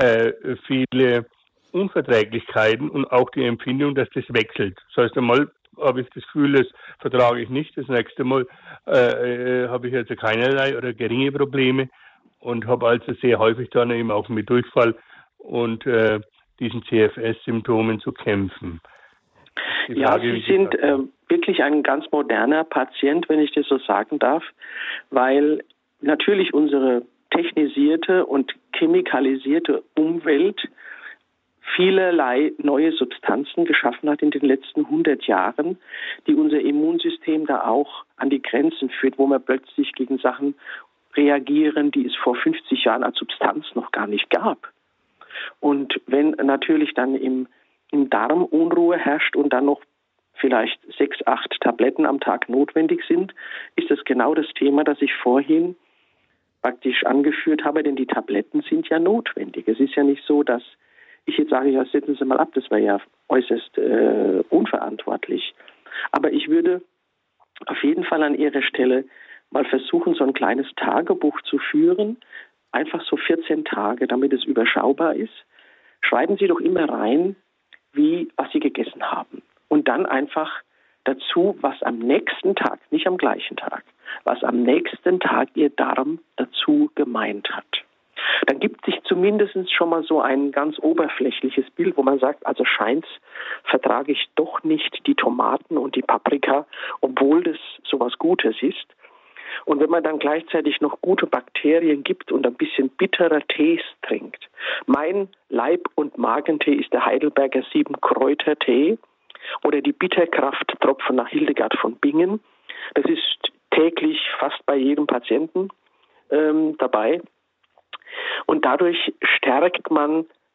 viele Unverträglichkeiten und auch die Empfindung, dass das wechselt. Das heißt, einmal habe ich das Gefühl, das vertrage ich nicht, das nächste Mal habe ich also keinerlei oder geringe Probleme und habe also sehr häufig dann eben auch mit Durchfall und diesen CFS-Symptomen zu kämpfen. Ja, Sie sind wirklich ein ganz moderner Patient, wenn ich das so sagen darf, weil natürlich unsere technisierte und chemikalisierte Umwelt vielerlei neue Substanzen geschaffen hat in den letzten 100 Jahren, die unser Immunsystem da auch an die Grenzen führt, wo wir plötzlich gegen Sachen reagieren, die es vor 50 Jahren als Substanz noch gar nicht gab. Und wenn natürlich dann im Darm Unruhe herrscht und dann noch vielleicht 6, 8 Tabletten am Tag notwendig sind, ist das genau das Thema, das ich vorhin praktisch angeführt habe, denn die Tabletten sind ja notwendig. Es ist ja nicht so, dass ich jetzt sage, ja, setzen Sie mal ab, das wäre ja äußerst unverantwortlich. Aber ich würde auf jeden Fall an Ihrer Stelle mal versuchen, so ein kleines Tagebuch zu führen, einfach so 14 Tage, damit es überschaubar ist. Schreiben Sie doch immer rein, was Sie gegessen haben. Und dann einfach dazu, was am nächsten Tag, nicht am gleichen Tag, was am nächsten Tag Ihr Darm dazu gemeint hat. Dann gibt sich zumindest schon mal so ein ganz oberflächliches Bild, wo man sagt, also scheint's, vertrage ich doch nicht die Tomaten und die Paprika, obwohl das sowas Gutes ist. Und wenn man dann gleichzeitig noch gute Bakterien gibt und ein bisschen bitterer Tees trinkt. Mein Leib- und Magentee ist der Heidelberger 7-Kräuter-Tee oder die Bitterkrafttropfen nach Hildegard von Bingen. Das ist täglich fast bei jedem Patienten dabei. Und dadurch stärkt man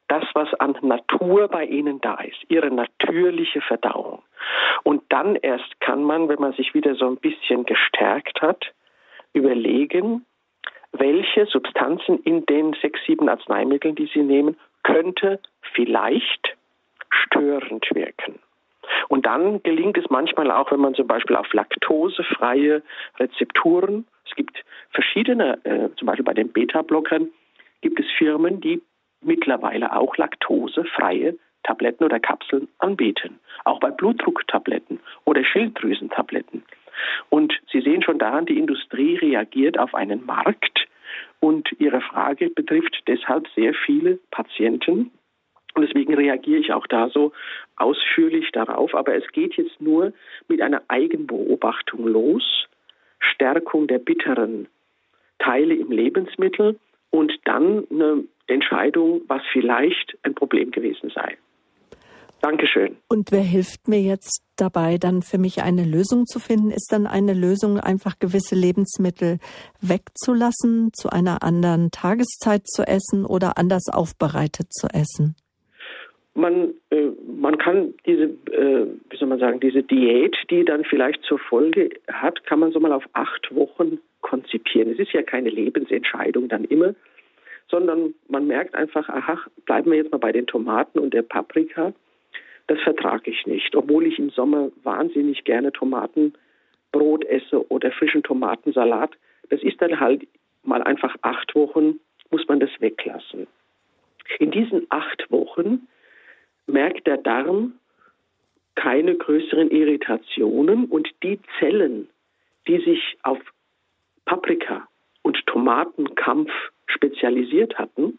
das, was an Natur bei ihnen da ist, ihre natürliche Verdauung. Und dann erst kann man, wenn man sich wieder so ein bisschen gestärkt hat, überlegen, welche Substanzen in den 6, 7 Arzneimitteln, die sie nehmen, könnte vielleicht störend wirken. Und dann gelingt es manchmal auch, wenn man zum Beispiel auf laktosefreie Rezepturen, es gibt verschiedene, zum Beispiel bei den Beta-Blockern, gibt es Firmen, die mittlerweile auch laktosefreie Tabletten oder Kapseln anbieten. Auch bei Blutdrucktabletten oder Schilddrüsentabletten. Und Sie sehen schon daran, die Industrie reagiert auf einen Markt und Ihre Frage betrifft deshalb sehr viele Patienten. Und deswegen reagiere ich auch da so ausführlich darauf. Aber es geht jetzt nur mit einer Eigenbeobachtung los. Stärkung der bitteren Teile im Lebensmittel und dann eine Entscheidung, was vielleicht ein Problem gewesen sei. Dankeschön. Und wer hilft mir jetzt dabei, dann für mich eine Lösung zu finden? Ist dann eine Lösung, einfach gewisse Lebensmittel wegzulassen, zu einer anderen Tageszeit zu essen oder anders aufbereitet zu essen? Man kann diese, diese Diät, die dann vielleicht zur Folge hat, kann man so mal auf 8 Wochen konzipieren. Es ist ja keine Lebensentscheidung dann immer, sondern man merkt einfach, aha, bleiben wir jetzt mal bei den Tomaten und der Paprika. Das vertrage ich nicht, obwohl ich im Sommer wahnsinnig gerne Tomatenbrot esse oder frischen Tomatensalat. Das ist dann halt mal einfach 8 Wochen, muss man das weglassen. In diesen 8 Wochen merkt der Darm keine größeren Irritationen und die Zellen, die sich auf Paprika- und Tomatenkampf spezialisiert hatten,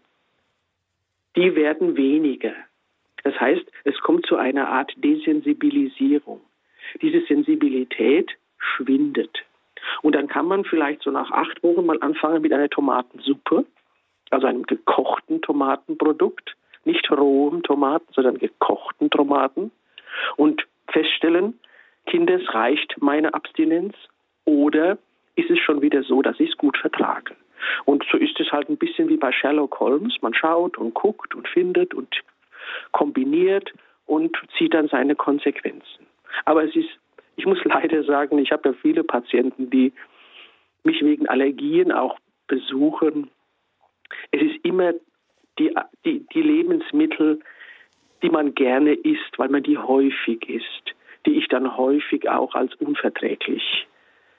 die werden weniger. Das heißt, es kommt zu einer Art Desensibilisierung. Diese Sensibilität schwindet. Und dann kann man vielleicht so nach 8 Wochen mal anfangen mit einer Tomatensuppe, also einem gekochten Tomatenprodukt, nicht rohem Tomaten, sondern gekochten Tomaten und feststellen, Kinder, es reicht meine Abstinenz oder ist es schon wieder so, dass ich es gut vertrage. Und so ist es halt ein bisschen wie bei Sherlock Holmes. Man schaut und guckt und findet und kombiniert und zieht dann seine Konsequenzen. Aber ich muss leider sagen, ich habe ja viele Patienten, die mich wegen Allergien auch besuchen. Es ist immer die Lebensmittel, die man gerne isst, weil man die häufig isst, die ich dann häufig auch als unverträglich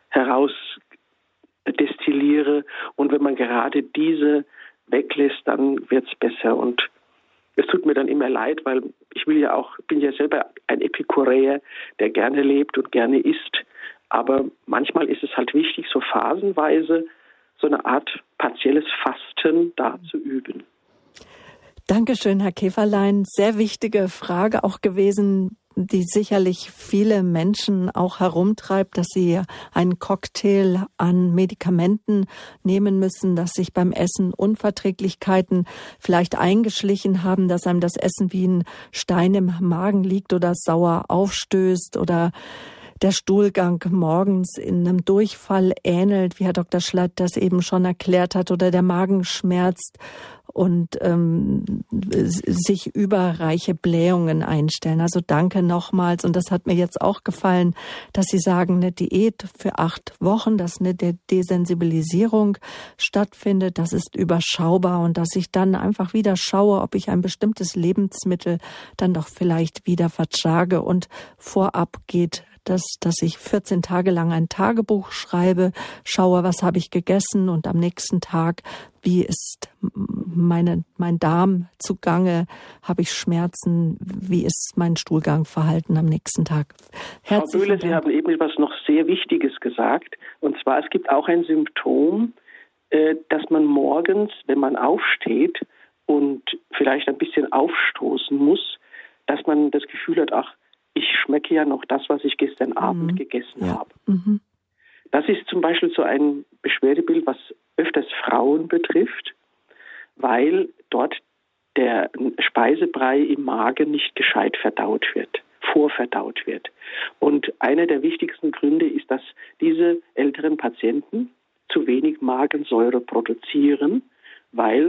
herausdestilliere. Und wenn man gerade diese weglässt, dann wird es besser. Und es tut mir dann immer leid, weil bin ja selber ein Epikureer, der gerne lebt und gerne isst. Aber manchmal ist es halt wichtig, so phasenweise so eine Art partielles Fasten da zu üben. Dankeschön, Herr Käferlein. Sehr wichtige Frage auch gewesen, die sicherlich viele Menschen auch herumtreibt, dass sie einen Cocktail an Medikamenten nehmen müssen, dass sich beim Essen Unverträglichkeiten vielleicht eingeschlichen haben, dass einem das Essen wie ein Stein im Magen liegt oder sauer aufstößt oder der Stuhlgang morgens in einem Durchfall ähnelt, wie Herr Dr. Schlett das eben schon erklärt hat, oder der Magen schmerzt und sich überreiche Blähungen einstellen. Also danke nochmals. Und das hat mir jetzt auch gefallen, dass Sie sagen, eine Diät für 8 Wochen, dass eine Desensibilisierung stattfindet, das ist überschaubar und dass ich dann einfach wieder schaue, ob ich ein bestimmtes Lebensmittel dann doch vielleicht wieder vertrage und vorab geht, dass ich 14 Tage lang ein Tagebuch schreibe, schaue, was habe ich gegessen und am nächsten Tag, wie ist mein Darm zugange, habe ich Schmerzen, wie ist mein Stuhlgangverhalten am nächsten Tag. Frau Böhle, Sie haben eben etwas noch sehr Wichtiges gesagt, und zwar, es gibt auch ein Symptom, dass man morgens, wenn man aufsteht und vielleicht ein bisschen aufstoßen muss, dass man das Gefühl hat, ach, ich schmecke ja noch das, was ich gestern Abend gegessen habe. Mhm. Das ist zum Beispiel so ein Beschwerdebild, was öfters Frauen betrifft, weil dort der Speisebrei im Magen nicht gescheit vorverdaut wird. Und einer der wichtigsten Gründe ist, dass diese älteren Patienten zu wenig Magensäure produzieren, weil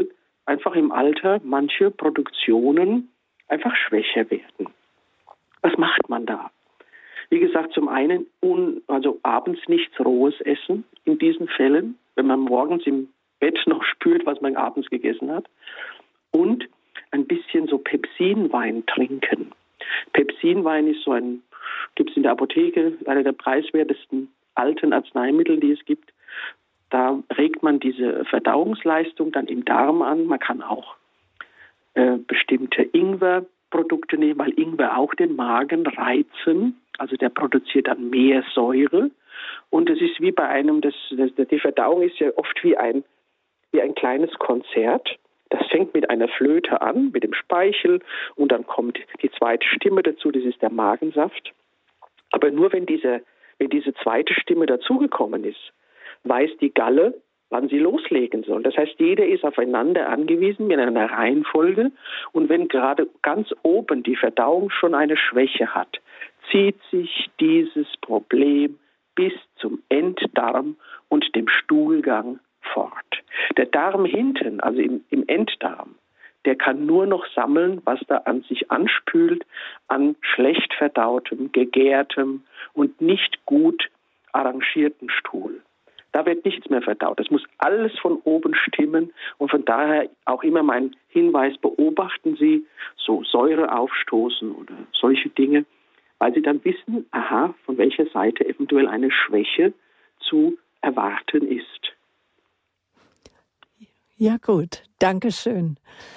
einfach im Alter manche Produktionen einfach schwächer werden. Was macht man da? Wie gesagt, zum einen also abends nichts Rohes essen in diesen Fällen, wenn man morgens im Bett noch spürt, was man abends gegessen hat. Und ein bisschen so Pepsinwein trinken. Pepsinwein ist gibt es in der Apotheke, einer der preiswertesten alten Arzneimittel, die es gibt. Da regt man diese Verdauungsleistung dann im Darm an. Man kann auch bestimmte Ingwerprodukte nehmen, weil Ingwer auch den Magen reizen. Also der produziert dann mehr Säure. Und es ist wie bei einem, die Verdauung ist ja oft wie ein kleines Konzert. Das fängt mit einer Flöte an, mit dem Speichel, und dann kommt die zweite Stimme dazu, das ist der Magensaft. Aber nur wenn diese zweite Stimme dazugekommen ist, weiß die Galle, wann sie loslegen soll. Das heißt, jeder ist aufeinander angewiesen mit einer Reihenfolge. Und wenn gerade ganz oben die Verdauung schon eine Schwäche hat, zieht sich dieses Problem bis zum Enddarm und dem Stuhlgang fort. Der Darm hinten, also im Enddarm, der kann nur noch sammeln, was da an sich anspült, an schlecht verdautem, gegärtem und nicht gut arrangierten Stuhl. Da wird nichts mehr verdaut. Das muss alles von oben stimmen. Und von daher auch immer mein Hinweis, beobachten Sie so Säure aufstoßen oder solche Dinge, weil Sie dann wissen, aha, von welcher Seite eventuell eine Schwäche zu erwarten ist. Ja gut, Dankeschön.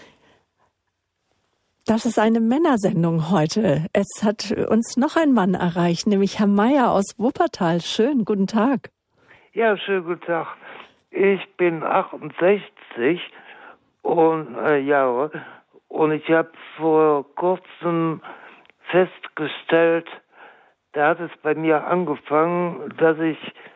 Das ist eine Männersendung heute. Es hat uns noch ein Mann erreicht, nämlich Herr Meier aus Wuppertal. Schön, guten Tag. Ja, schönen guten Tag. Ich bin 68 Jahre und ich habe vor kurzem festgestellt, da hat es bei mir angefangen, dass ich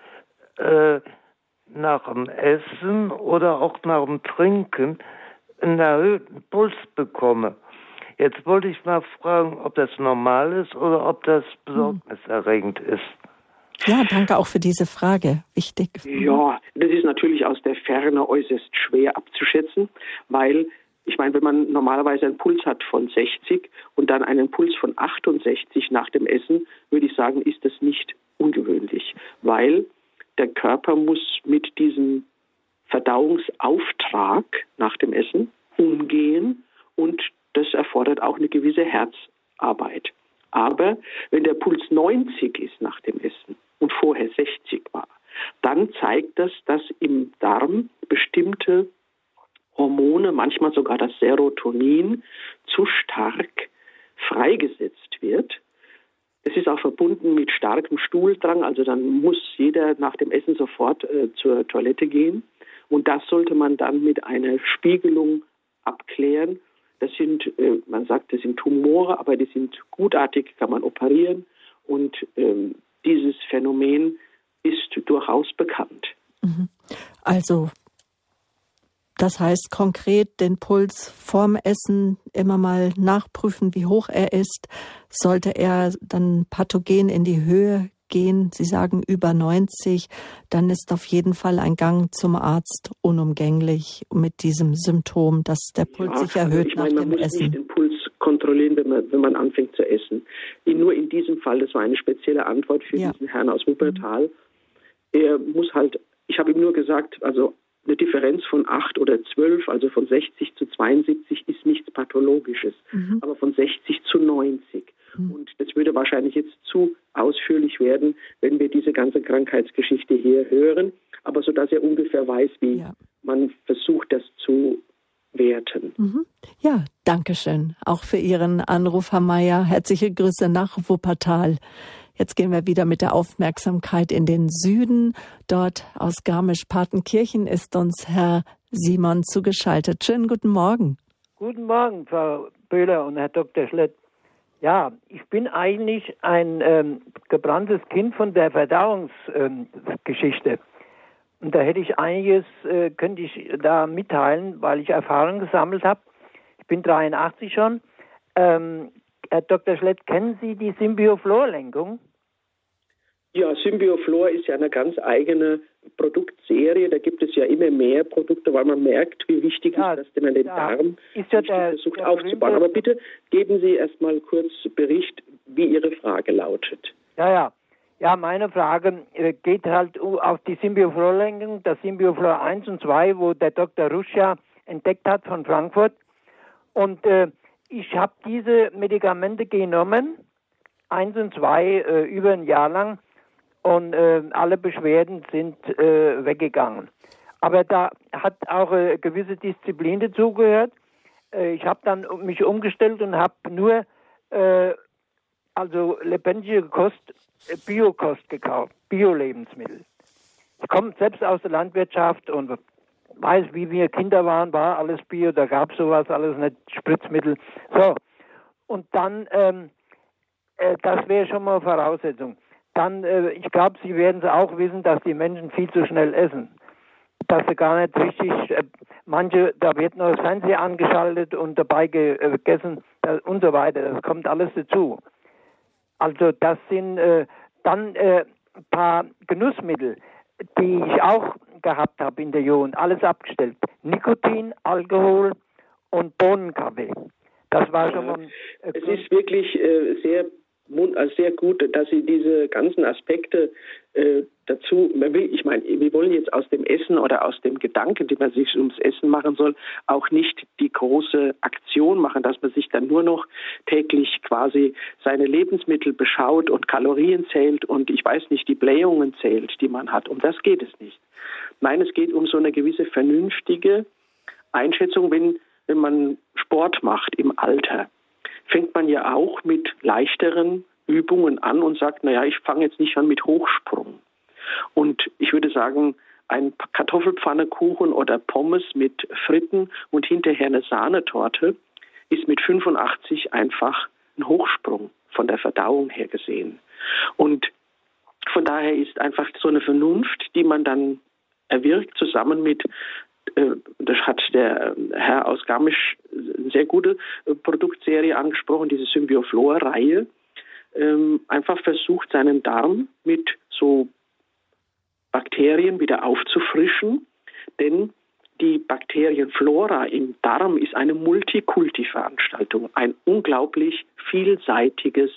nach dem Essen oder auch nach dem Trinken einen erhöhten Puls bekomme. Jetzt wollte ich mal fragen, ob das normal ist oder ob das besorgniserregend ist. Ja, danke auch für diese Frage. Wichtig. Ja, das ist natürlich aus der Ferne äußerst schwer abzuschätzen, weil, ich meine, wenn man normalerweise einen Puls hat von 60 und dann einen Puls von 68 nach dem Essen, würde ich sagen, ist das nicht ungewöhnlich, weil der Körper muss mit diesem Verdauungsauftrag nach dem Essen umgehen und das erfordert auch eine gewisse Herzarbeit. Aber wenn der Puls 90 ist nach dem Essen und vorher 60 war, dann zeigt das, dass im Darm bestimmte Hormone, manchmal sogar das Serotonin, zu stark freigesetzt wird. Es ist auch verbunden mit starkem Stuhldrang, also dann muss jeder nach dem Essen sofort zur Toilette gehen. Und das sollte man dann mit einer Spiegelung abklären. Das sind, man sagt, das sind Tumore, aber die sind gutartig, kann man operieren. Und dieses Phänomen ist durchaus bekannt. Also, das heißt konkret, den Puls vorm Essen immer mal nachprüfen, wie hoch er ist. Sollte er dann pathogen in die Höhe gehen, Sie sagen über 90, dann ist auf jeden Fall ein Gang zum Arzt unumgänglich mit diesem Symptom, dass der Puls sich erhöht nach dem Essen. Man muss nicht den Puls kontrollieren, wenn man anfängt zu essen. Nur in diesem Fall, das war eine spezielle Antwort für diesen Herrn aus Wuppertal. Er muss halt, ich habe ihm nur gesagt, also eine Differenz von 8 oder 12, also von 60 zu 72 ist nichts Pathologisches, aber von 60 zu 90. Und das würde wahrscheinlich jetzt zu ausführlich werden, wenn wir diese ganze Krankheitsgeschichte hier hören, aber so dass er ungefähr weiß, wie man versucht, das zu werten. Ja, danke schön. Auch für Ihren Anruf, Herr Meier. Herzliche Grüße nach Wuppertal. Jetzt gehen wir wieder mit der Aufmerksamkeit in den Süden. Dort aus Garmisch-Partenkirchen ist uns Herr Simon zugeschaltet. Schönen guten Morgen. Guten Morgen, Frau Böhler und Herr Dr. Schlett. Ja, ich bin eigentlich ein gebranntes Kind von der Verdauungsgeschichte. Und da hätte ich einiges, könnte ich da mitteilen, weil ich Erfahrung gesammelt habe. Ich bin 83 schon. Herr Dr. Schlett, kennen Sie die Symbioflor-Lenkung? Ja, Symbioflor ist ja eine ganz eigene Produktserie. Da gibt es ja immer mehr Produkte, weil man merkt, wie wichtig ist das, den man den Darm versucht aufzubauen. Aber bitte geben Sie erstmal kurz Bericht, wie Ihre Frage lautet. Ja, meine Frage geht halt auf die Symbioflor-Lenkung, das Symbioflor 1 und 2, wo der Dr. Ruscha entdeckt hat von Frankfurt. Und ich habe diese Medikamente genommen, 1 und 2, über ein Jahr lang. Und alle Beschwerden sind weggegangen. Aber da hat auch gewisse Disziplin dazugehört. Ich habe dann mich umgestellt und habe nur lebendige Kost, Biokost gekauft, Bio-Lebensmittel. Ich komme selbst aus der Landwirtschaft und weiß, wie wir Kinder waren, war alles Bio, da gab es sowas alles nicht, Spritzmittel. So, und dann, das wäre schon mal Voraussetzung. Dann, ich glaube, Sie werden es auch wissen, dass die Menschen viel zu schnell essen. Dass sie gar nicht richtig, manche, da wird nur das Fernseher angeschaltet und dabei gegessen und so weiter. Das kommt alles dazu. Also das sind dann ein paar Genussmittel, die ich auch gehabt habe in der Jugend. Alles abgestellt. Nikotin, Alkohol und Bohnenkaffee. Das war schon mal... Es ist wirklich sehr gut, dass Sie diese ganzen Aspekte dazu, ich meine, wir wollen jetzt aus dem Essen oder aus dem Gedanken, den man sich ums Essen machen soll, auch nicht die große Aktion machen, dass man sich dann nur noch täglich quasi seine Lebensmittel beschaut und Kalorien zählt und ich weiß nicht, die Blähungen zählt, die man hat. Um das geht es nicht. Nein, es geht um so eine gewisse vernünftige Einschätzung, wenn man Sport macht im Alter. Fängt man ja auch mit leichteren Übungen an und sagt, naja, ich fange jetzt nicht an mit Hochsprung. Und ich würde sagen, ein Kartoffelpfannekuchen oder Pommes mit Fritten und hinterher eine Sahnetorte ist mit 85 einfach ein Hochsprung von der Verdauung her gesehen. Und von daher ist einfach so eine Vernunft, die man dann erwirkt, zusammen mit das hat der Herr aus Garmisch eine sehr gute Produktserie angesprochen, diese Symbioflor-Reihe, einfach versucht, seinen Darm mit so Bakterien wieder aufzufrischen, denn die Bakterienflora im Darm ist eine Multikulti-Veranstaltung, ein unglaublich vielseitiges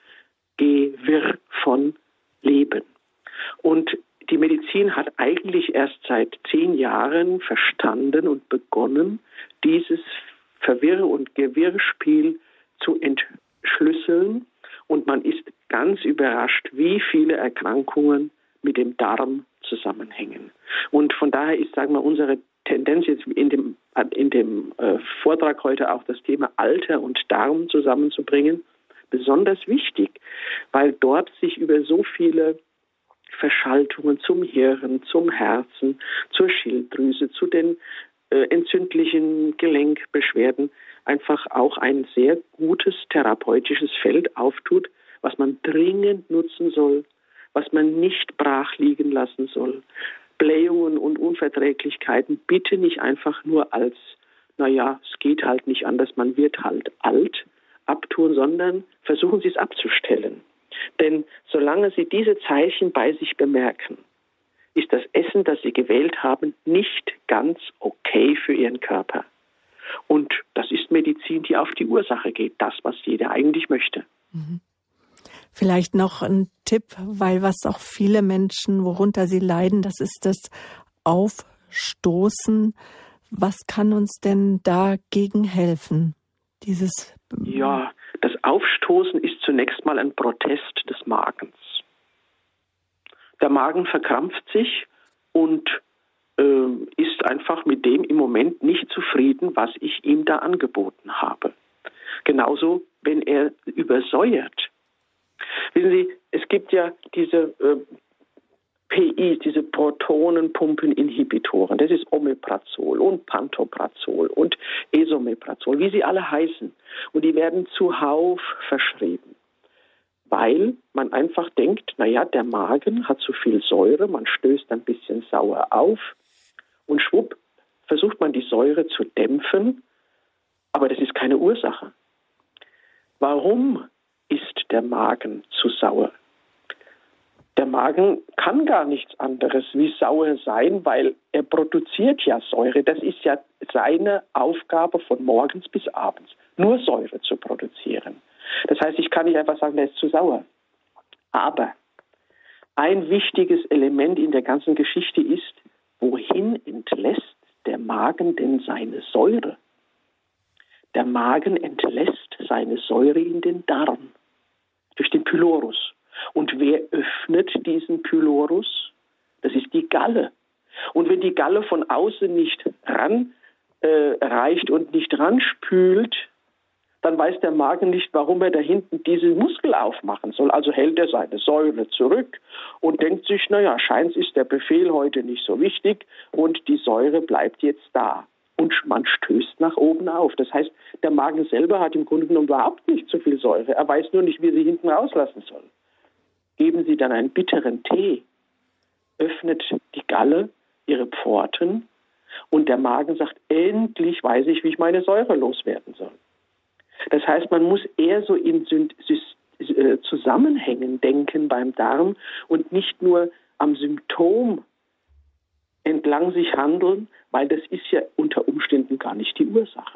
Gewirr von Leben. Und die Medizin hat eigentlich erst seit 10 Jahren verstanden und begonnen, dieses Verwirr- und Gewirrspiel zu entschlüsseln. Und man ist ganz überrascht, wie viele Erkrankungen mit dem Darm zusammenhängen. Und von daher ist, sagen wir, unsere Tendenz jetzt in dem Vortrag heute auch das Thema Alter und Darm zusammenzubringen, besonders wichtig, weil dort sich über so viele Verschaltungen zum Hirn, zum Herzen, zur Schilddrüse, zu den entzündlichen Gelenkbeschwerden einfach auch ein sehr gutes therapeutisches Feld auftut, was man dringend nutzen soll, was man nicht brach liegen lassen soll. Blähungen und Unverträglichkeiten bitte nicht einfach nur als, naja, es geht halt nicht anders, man wird halt alt, abtun, sondern versuchen Sie es abzustellen. Denn solange Sie diese Zeichen bei sich bemerken, ist das Essen, das Sie gewählt haben, nicht ganz okay für Ihren Körper. Und das ist Medizin, die auf die Ursache geht, das, was jeder eigentlich möchte. Vielleicht noch ein Tipp, weil was auch viele Menschen, worunter sie leiden, das ist das Aufstoßen. Was kann uns denn dagegen helfen? Ja, das Aufstoßen ist zunächst mal ein Protest des Magens. Der Magen verkrampft sich und ist einfach mit dem im Moment nicht zufrieden, was ich ihm da angeboten habe. Genauso, wenn er übersäuert. Wissen Sie, es gibt ja diese PIs, diese Protonenpumpeninhibitoren. Das ist Omeprazol und Pantoprazol und Esomeprazol, wie sie alle heißen. Und die werden zuhauf verschrieben, weil man einfach denkt, naja, der Magen hat zu viel Säure, man stößt ein bisschen sauer auf und schwupp versucht man die Säure zu dämpfen, aber das ist keine Ursache. Warum ist der Magen zu sauer? Der Magen kann gar nichts anderes wie sauer sein, weil er produziert ja Säure. Das ist ja seine Aufgabe von morgens bis abends, nur Säure zu produzieren. Das heißt, ich kann nicht einfach sagen, der ist zu sauer. Aber ein wichtiges Element in der ganzen Geschichte ist, wohin entlässt der Magen denn seine Säure? Der Magen entlässt seine Säure in den Darm, durch den Pylorus. Und wer öffnet diesen Pylorus? Das ist die Galle. Und wenn die Galle von außen nicht reicht und nicht ranspült, dann weiß der Magen nicht, warum er da hinten diesen Muskel aufmachen soll. Also hält er seine Säure zurück und denkt sich, naja, scheint ist der Befehl heute nicht so wichtig und die Säure bleibt jetzt da. Und man stößt nach oben auf. Das heißt, der Magen selber hat im Grunde genommen überhaupt nicht so viel Säure. Er weiß nur nicht, wie er sie hinten rauslassen soll. Geben Sie dann einen bitteren Tee, öffnet die Galle ihre Pforten und der Magen sagt, endlich weiß ich, wie ich meine Säure loswerden soll. Das heißt, man muss eher so in Zusammenhängen denken beim Darm und nicht nur am Symptom entlang sich handeln, weil das ist ja unter Umständen gar nicht die Ursache.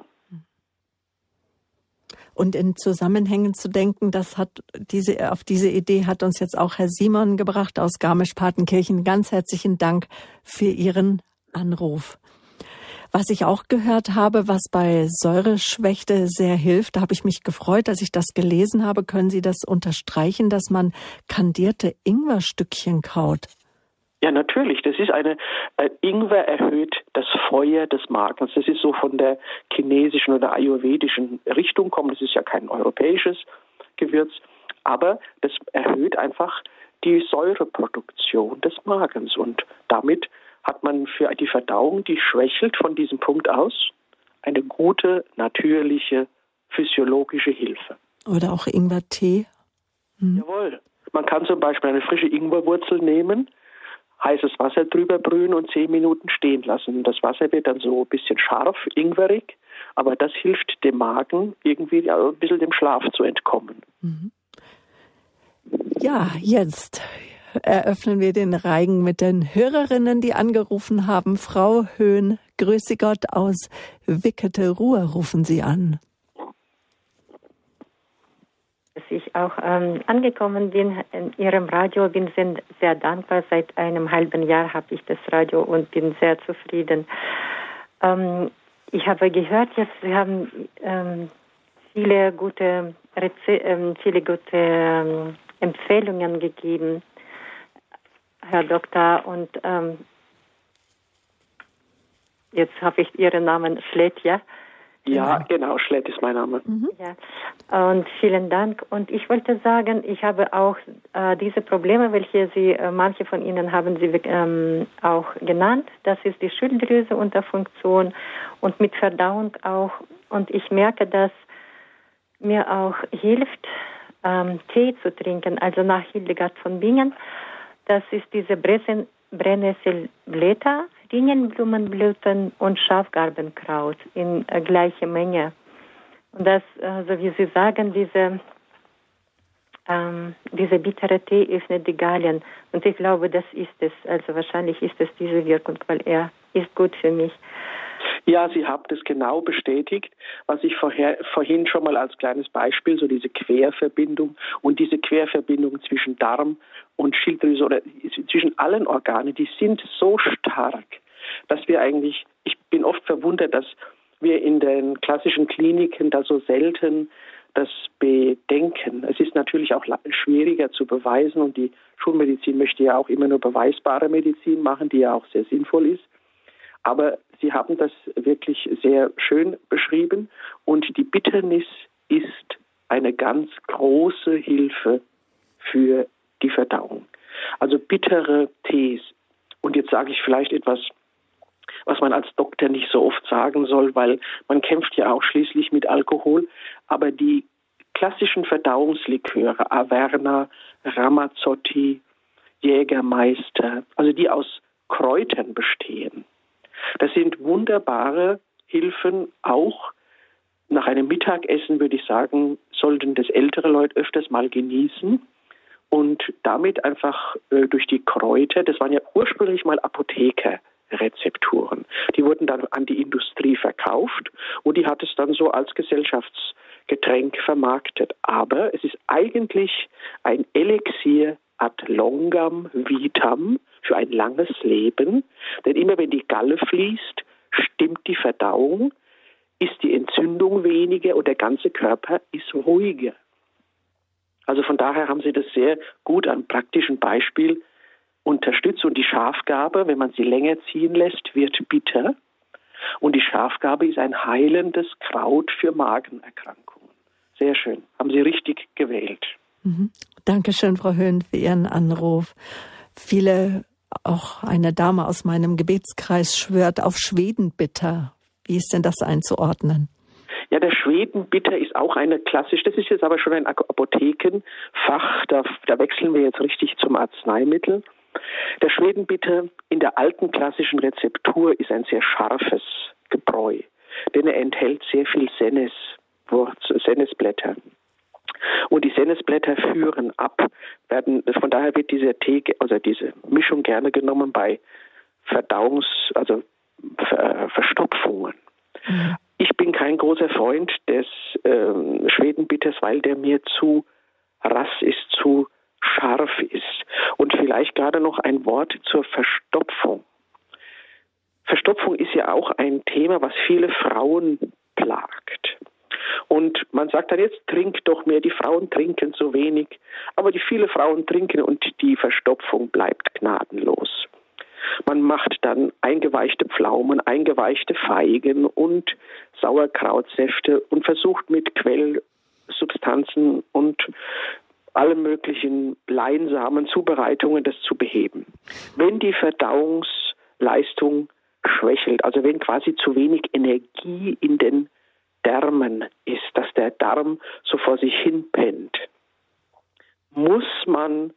Und in Zusammenhängen zu denken, auf diese Idee hat uns jetzt auch Herr Simon gebracht aus Garmisch-Partenkirchen. Ganz herzlichen Dank für Ihren Anruf. Was ich auch gehört habe, was bei Säureschwäche sehr hilft, da habe ich mich gefreut, als ich das gelesen habe. Können Sie das unterstreichen, dass man kandierte Ingwerstückchen kaut? Ja, natürlich. Das ist Ingwer erhöht das Feuer des Magens. Das ist so von der chinesischen oder ayurvedischen Richtung kommt. Das ist ja kein europäisches Gewürz. Aber das erhöht einfach die Säureproduktion des Magens. Und damit hat man für die Verdauung, die schwächelt von diesem Punkt aus, eine gute, natürliche, physiologische Hilfe. Oder auch Ingwertee? Jawohl. Man kann zum Beispiel eine frische Ingwerwurzel nehmen, heißes Wasser drüber brühen und 10 Minuten stehen lassen. Das Wasser wird dann so ein bisschen scharf, ingwerig, aber das hilft dem Magen, irgendwie ein bisschen dem Schlaf zu entkommen. Ja, jetzt eröffnen wir den Reigen mit den Hörerinnen, die angerufen haben. Frau Höhn, grüße Gott, aus Wickete Ruhr rufen Sie an. Dass ich auch angekommen bin in Ihrem Radio, bin sehr dankbar. Seit einem halben Jahr habe ich das Radio und bin sehr zufrieden. Ich habe gehört, jetzt Sie haben viele gute Empfehlungen gegeben, Herr Doktor, und jetzt habe ich Ihren Namen Schlett, ja? Ja, genau, Schlett ist mein Name. Ja, und vielen Dank. Und ich wollte sagen, ich habe auch diese Probleme, welche manche von Ihnen haben Sie auch genannt. Das ist die Schilddrüse unter Funktion und mit Verdauung auch. Und ich merke, dass mir auch hilft, Tee zu trinken, also nach Hildegard von Bingen. Das ist diese Brennnesselblätter, Linienblumenblüten und Schafgarbenkraut in gleicher Menge. Und das, so wie Sie sagen, dieser bittere Tee öffnet die Gallen. Und ich glaube, das ist es. Also wahrscheinlich ist es diese Wirkung, weil er ist gut für mich. Ja, Sie haben das genau bestätigt, was ich vorhin schon mal als kleines Beispiel, so diese Querverbindung und diese Querverbindung zwischen Darm und Schilddrüse oder zwischen allen Organen, die sind so stark, dass ich bin oft verwundert, dass wir in den klassischen Kliniken da so selten das bedenken. Es ist natürlich auch schwieriger zu beweisen und die Schulmedizin möchte ja auch immer nur beweisbare Medizin machen, die ja auch sehr sinnvoll ist. Aber Sie haben das wirklich sehr schön beschrieben und die Bitternis ist eine ganz große Hilfe für die Verdauung. Also bittere Tees. Und jetzt sage ich vielleicht etwas, was man als Doktor nicht so oft sagen soll, weil man kämpft ja auch schließlich mit Alkohol. Aber die klassischen Verdauungsliköre, Averna, Ramazzotti, Jägermeister, also die aus Kräutern bestehen, das sind wunderbare Hilfen. Auch nach einem Mittagessen, würde ich sagen, sollten das ältere Leute öfters mal genießen. und damit einfach durch die Kräuter, das waren ja ursprünglich mal Apothekerrezepturen, die wurden dann an die Industrie verkauft und die hat es dann so als Gesellschaftsgetränk vermarktet. Aber es ist eigentlich ein Elixier ad longam vitam, für ein langes Leben, denn immer wenn die Galle fließt, stimmt die Verdauung, ist die Entzündung weniger und der ganze Körper ist ruhiger. Also von daher haben Sie das sehr gut am praktischen Beispiel unterstützt. Und die Schafgarbe, wenn man sie länger ziehen lässt, wird bitter. Und die Schafgarbe ist ein heilendes Kraut für Magenerkrankungen. Sehr schön. Haben Sie richtig gewählt. Dankeschön, Frau Höhn, für Ihren Anruf. Auch eine Dame aus meinem Gebetskreis schwört auf Schwedenbitter. Wie ist denn das einzuordnen? Ja, der Schwedenbitter ist auch eine klassische, das ist jetzt aber schon ein Apothekenfach, da wechseln wir jetzt richtig zum Arzneimittel. Der Schwedenbitter in der alten klassischen Rezeptur ist ein sehr scharfes Gebräu, denn er enthält sehr viel Sennesblätter. Und die Sennesblätter führen ab, von daher wird diese Mischung gerne genommen bei Verstopfungen. Ich bin kein großer Freund des Schwedenbitters, weil der mir zu rass ist, zu scharf ist. Und vielleicht gerade noch ein Wort zur Verstopfung. Verstopfung ist ja auch ein Thema, was viele Frauen plagt. Und man sagt dann jetzt, trink doch mehr, die Frauen trinken so wenig. Aber die viele Frauen trinken und die Verstopfung bleibt gnadenlos. Man macht dann eingeweichte Pflaumen, eingeweichte Feigen und Sauerkrautsäfte und versucht mit Quellsubstanzen und allen möglichen leinsamen Zubereitungen das zu beheben. Wenn die Verdauungsleistung schwächelt, also wenn quasi zu wenig Energie in den Darmen ist, dass der Darm so vor sich hin pennt, muss man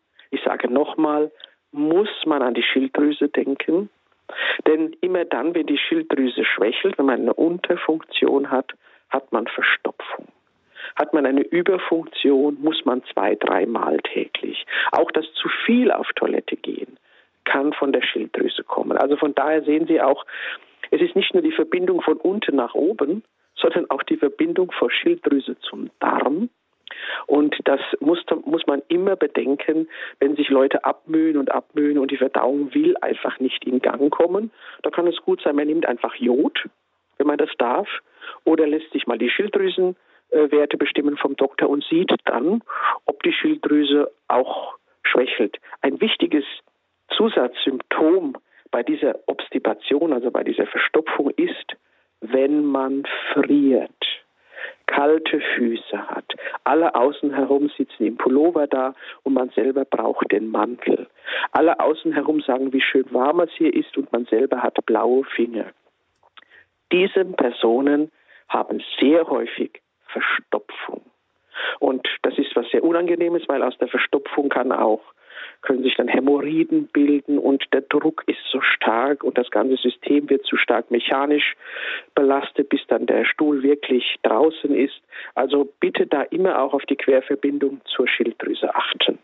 an die Schilddrüse denken. Denn immer dann, wenn die Schilddrüse schwächelt, wenn man eine Unterfunktion hat, hat man Verstopfung. Hat man eine Überfunktion, muss man 2-3 Mal täglich. Auch das zu viel auf Toilette gehen kann von der Schilddrüse kommen. Also von daher sehen Sie auch, es ist nicht nur die Verbindung von unten nach oben, sondern auch die Verbindung von Schilddrüse zum Darm. Und das muss man immer bedenken, wenn sich Leute abmühen und die Verdauung will einfach nicht in Gang kommen. Da kann es gut sein, man nimmt einfach Jod, wenn man das darf, oder lässt sich mal die Schilddrüsenwerte bestimmen vom Doktor und sieht dann, ob die Schilddrüse auch schwächelt. Ein wichtiges Zusatzsymptom bei dieser Obstipation, also bei dieser Verstopfung, ist, wenn man friert, kalte Füße hat, alle außen herum sitzen im Pullover da und man selber braucht den Mantel. Alle außen herum sagen, wie schön warm es hier ist und man selber hat blaue Finger. Diese Personen haben sehr häufig Verstopfung. Und das ist was sehr Unangenehmes, weil aus der Verstopfung können sich dann Hämorrhoiden bilden und der Druck ist so stark und das ganze System wird zu stark mechanisch belastet, bis dann der Stuhl wirklich draußen ist. Also bitte da immer auch auf die Querverbindung zur Schilddrüse achten.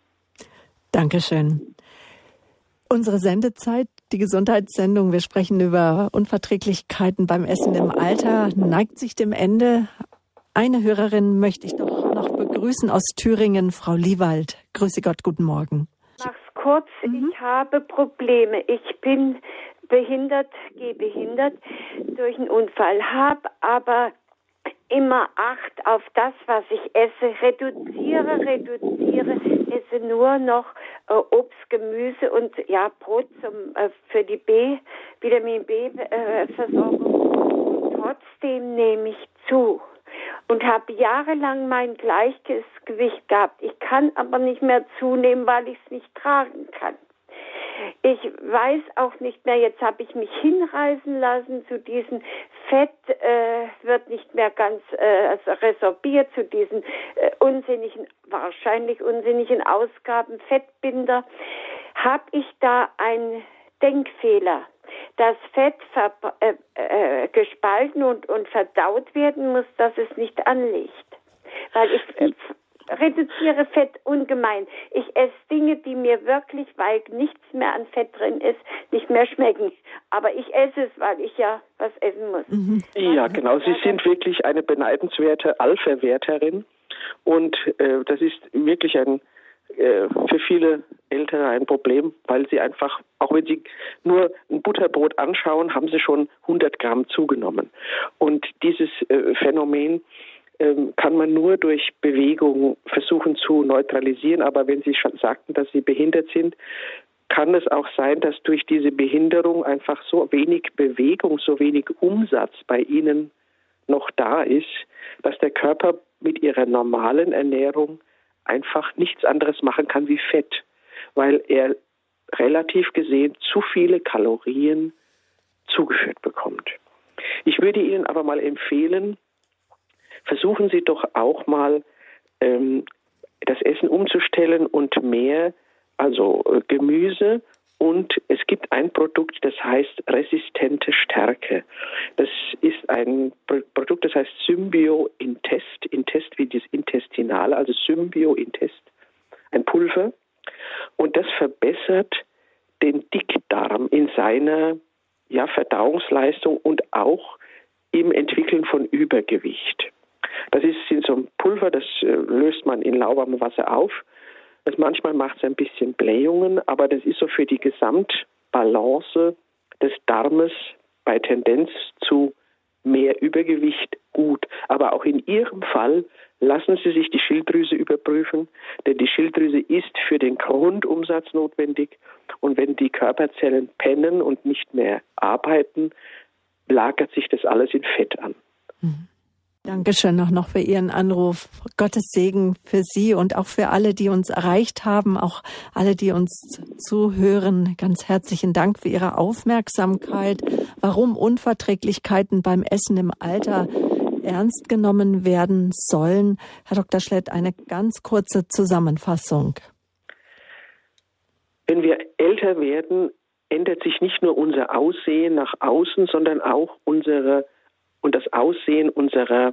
Dankeschön. Unsere Sendezeit, die Gesundheitssendung, wir sprechen über Unverträglichkeiten beim Essen im Alter, neigt sich dem Ende. Eine Hörerin möchte ich doch noch begrüßen aus Thüringen, Frau Liewald. Grüße Gott, guten Morgen. Mach's kurz, ich habe Probleme. Ich bin gehbehindert durch einen Unfall, habe aber immer Acht auf das, was ich esse, reduziere, esse nur noch Obst, Gemüse und Brot für die Vitamin B-Versorgung. Trotzdem nehme ich zu und habe jahrelang mein Gleichgewicht gehabt. Ich kann aber nicht mehr zunehmen, weil ich es nicht tragen kann. Ich weiß auch nicht mehr, jetzt habe ich mich hinreißen lassen zu diesem Fett, wird nicht mehr ganz resorbiert, zu diesen wahrscheinlich unsinnigen Ausgaben, Fettbinder. Habe ich da einen Denkfehler, dass Fett gespalten und verdaut werden muss, dass es nicht anliegt? Weil ich reduziere Fett ungemein. Ich esse Dinge, die mir wirklich, weil nichts mehr an Fett drin ist, nicht mehr schmecken. Aber ich esse es, weil ich ja was essen muss. Mhm. Ja, genau. Sie sind wirklich eine beneidenswerte Allverwerterin. Und das ist wirklich für viele Ältere ein Problem, weil sie einfach, auch wenn sie nur ein Butterbrot anschauen, haben sie schon 100 Gramm zugenommen. Und dieses Phänomen kann man nur durch Bewegung versuchen zu neutralisieren. Aber wenn Sie schon sagten, dass Sie behindert sind, kann es auch sein, dass durch diese Behinderung einfach so wenig Bewegung, so wenig Umsatz bei Ihnen noch da ist, dass der Körper mit Ihrer normalen Ernährung einfach nichts anderes machen kann wie Fett, weil er relativ gesehen zu viele Kalorien zugeführt bekommt. Ich würde Ihnen aber mal empfehlen, versuchen Sie doch auch mal das Essen umzustellen und mehr, also Gemüse, und es gibt ein Produkt, das heißt resistente Stärke. Das ist ein Produkt, das heißt Symbio-Intest, Intest wie das Intestinale, also Symbio-Intest, ein Pulver. Und das verbessert den Dickdarm in seiner Verdauungsleistung und auch im Entwickeln von Übergewicht. Das ist in so einem Pulver, das löst man in lauwarmem Wasser auf. Manchmal macht es ein bisschen Blähungen, aber das ist so für die Gesamtbalance des Darmes bei Tendenz zu mehr Übergewicht gut. Aber auch in Ihrem Fall lassen Sie sich die Schilddrüse überprüfen, denn die Schilddrüse ist für den Grundumsatz notwendig. Und wenn die Körperzellen pennen und nicht mehr arbeiten, lagert sich das alles in Fett an. Mhm. Dankeschön noch für Ihren Anruf. Gottes Segen für Sie und auch für alle, die uns erreicht haben, auch alle, die uns zuhören. Ganz herzlichen Dank für Ihre Aufmerksamkeit. Warum Unverträglichkeiten beim Essen im Alter ernst genommen werden sollen. Herr Dr. Schlett, eine ganz kurze Zusammenfassung. Wenn wir älter werden, ändert sich nicht nur unser Aussehen nach außen, sondern auch das Aussehen unserer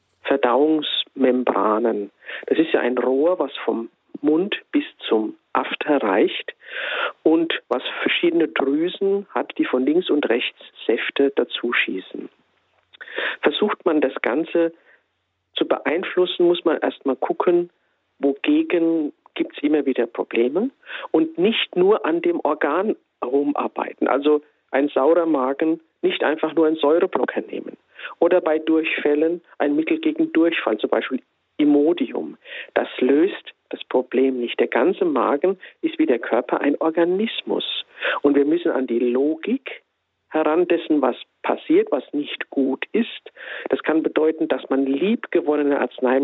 Verdauungsmembranen. Das ist ja ein Rohr, was vom Mund bis zum After reicht und was verschiedene Drüsen hat, die von links und rechts Säfte dazu schießen. Versucht man das Ganze zu beeinflussen, muss man erstmal gucken, wogegen gibt es immer wieder Probleme und nicht nur an dem Organ rumarbeiten. Also ein saurer Magen, nicht einfach nur einen Säureblocker nehmen. Oder bei Durchfällen ein Mittel gegen Durchfall, zum Beispiel Imodium. Das löst das Problem nicht. Der ganze Magen ist wie der Körper ein Organismus. Und wir müssen an die Logik heran dessen, was passiert, was nicht gut ist. Das kann bedeuten, dass man liebgewonnene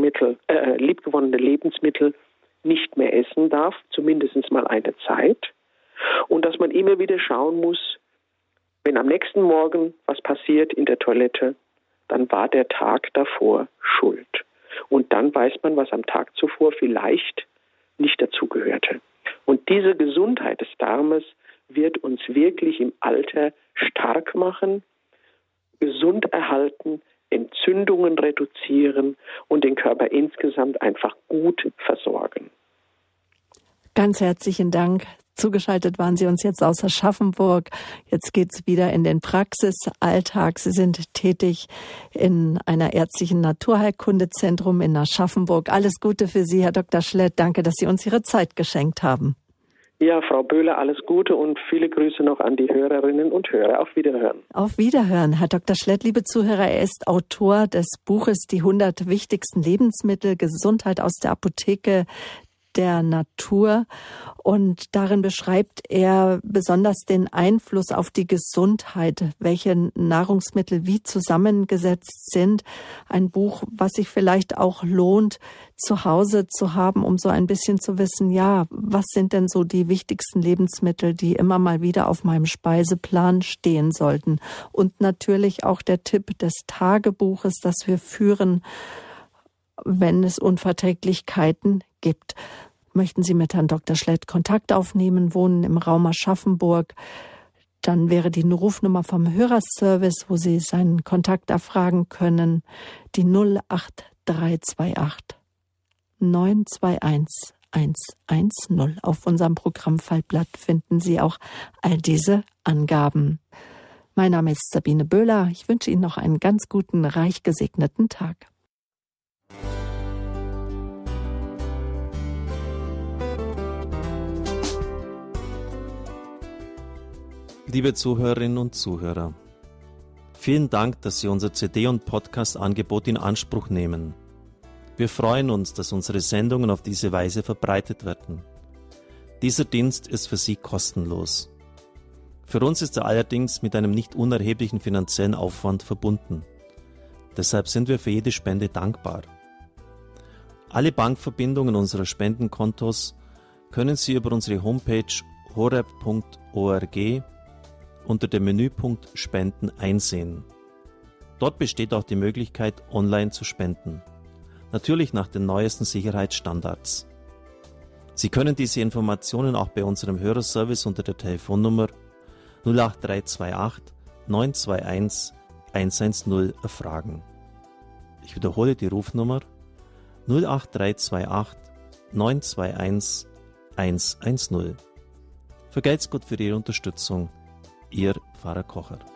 Lebensmittel nicht mehr essen darf, zumindest mal eine Zeit. Und dass man immer wieder schauen muss, wenn am nächsten Morgen was passiert in der Toilette, dann war der Tag davor schuld. Und dann weiß man, was am Tag zuvor vielleicht nicht dazugehörte. Und diese Gesundheit des Darmes wird uns wirklich im Alter stark machen, gesund erhalten, Entzündungen reduzieren und den Körper insgesamt einfach gut versorgen. Ganz herzlichen Dank. Zugeschaltet waren Sie uns jetzt aus Aschaffenburg. Jetzt geht's wieder in den Praxisalltag. Sie sind tätig in einer ärztlichen Naturheilkundezentrum in Aschaffenburg. Alles Gute für Sie, Herr Dr. Schlett. Danke, dass Sie uns Ihre Zeit geschenkt haben. Ja, Frau Böhler, alles Gute und viele Grüße noch an die Hörerinnen und Hörer. Auf Wiederhören. Auf Wiederhören, Herr Dr. Schlett. Liebe Zuhörer, er ist Autor des Buches Die 100 wichtigsten Lebensmittel, Gesundheit aus der Apotheke der Natur, und darin beschreibt er besonders den Einfluss auf die Gesundheit, welche Nahrungsmittel wie zusammengesetzt sind. Ein Buch, was sich vielleicht auch lohnt, zu Hause zu haben, um so ein bisschen zu wissen, ja, was sind denn so die wichtigsten Lebensmittel, die immer mal wieder auf meinem Speiseplan stehen sollten. Und natürlich auch der Tipp des Tagebuches, das wir führen, wenn es Unverträglichkeiten gibt. Möchten Sie mit Herrn Dr. Schlett Kontakt aufnehmen, wohnen im Raum Aschaffenburg, dann wäre die Rufnummer vom Hörerservice, wo Sie seinen Kontakt erfragen können, die 08328 921 110. Auf unserem Programmfaltblatt finden Sie auch all diese Angaben. Mein Name ist Sabine Böhler. Ich wünsche Ihnen noch einen ganz guten, reich gesegneten Tag. Liebe Zuhörerinnen und Zuhörer, vielen Dank, dass Sie unser CD- und Podcast-Angebot in Anspruch nehmen. Wir freuen uns, dass unsere Sendungen auf diese Weise verbreitet werden. Dieser Dienst ist für Sie kostenlos. Für uns ist er allerdings mit einem nicht unerheblichen finanziellen Aufwand verbunden. Deshalb sind wir für jede Spende dankbar. Alle Bankverbindungen unserer Spendenkontos können Sie über unsere Homepage horeb.org unter dem Menüpunkt Spenden einsehen. Dort besteht auch die Möglichkeit, online zu spenden. Natürlich nach den neuesten Sicherheitsstandards. Sie können diese Informationen auch bei unserem Hörerservice unter der Telefonnummer 08328 921 110 erfragen. Ich wiederhole die Rufnummer 08328 921 110. Vergelt's Gott für Ihre Unterstützung. Ihr Pfarrer Kocher.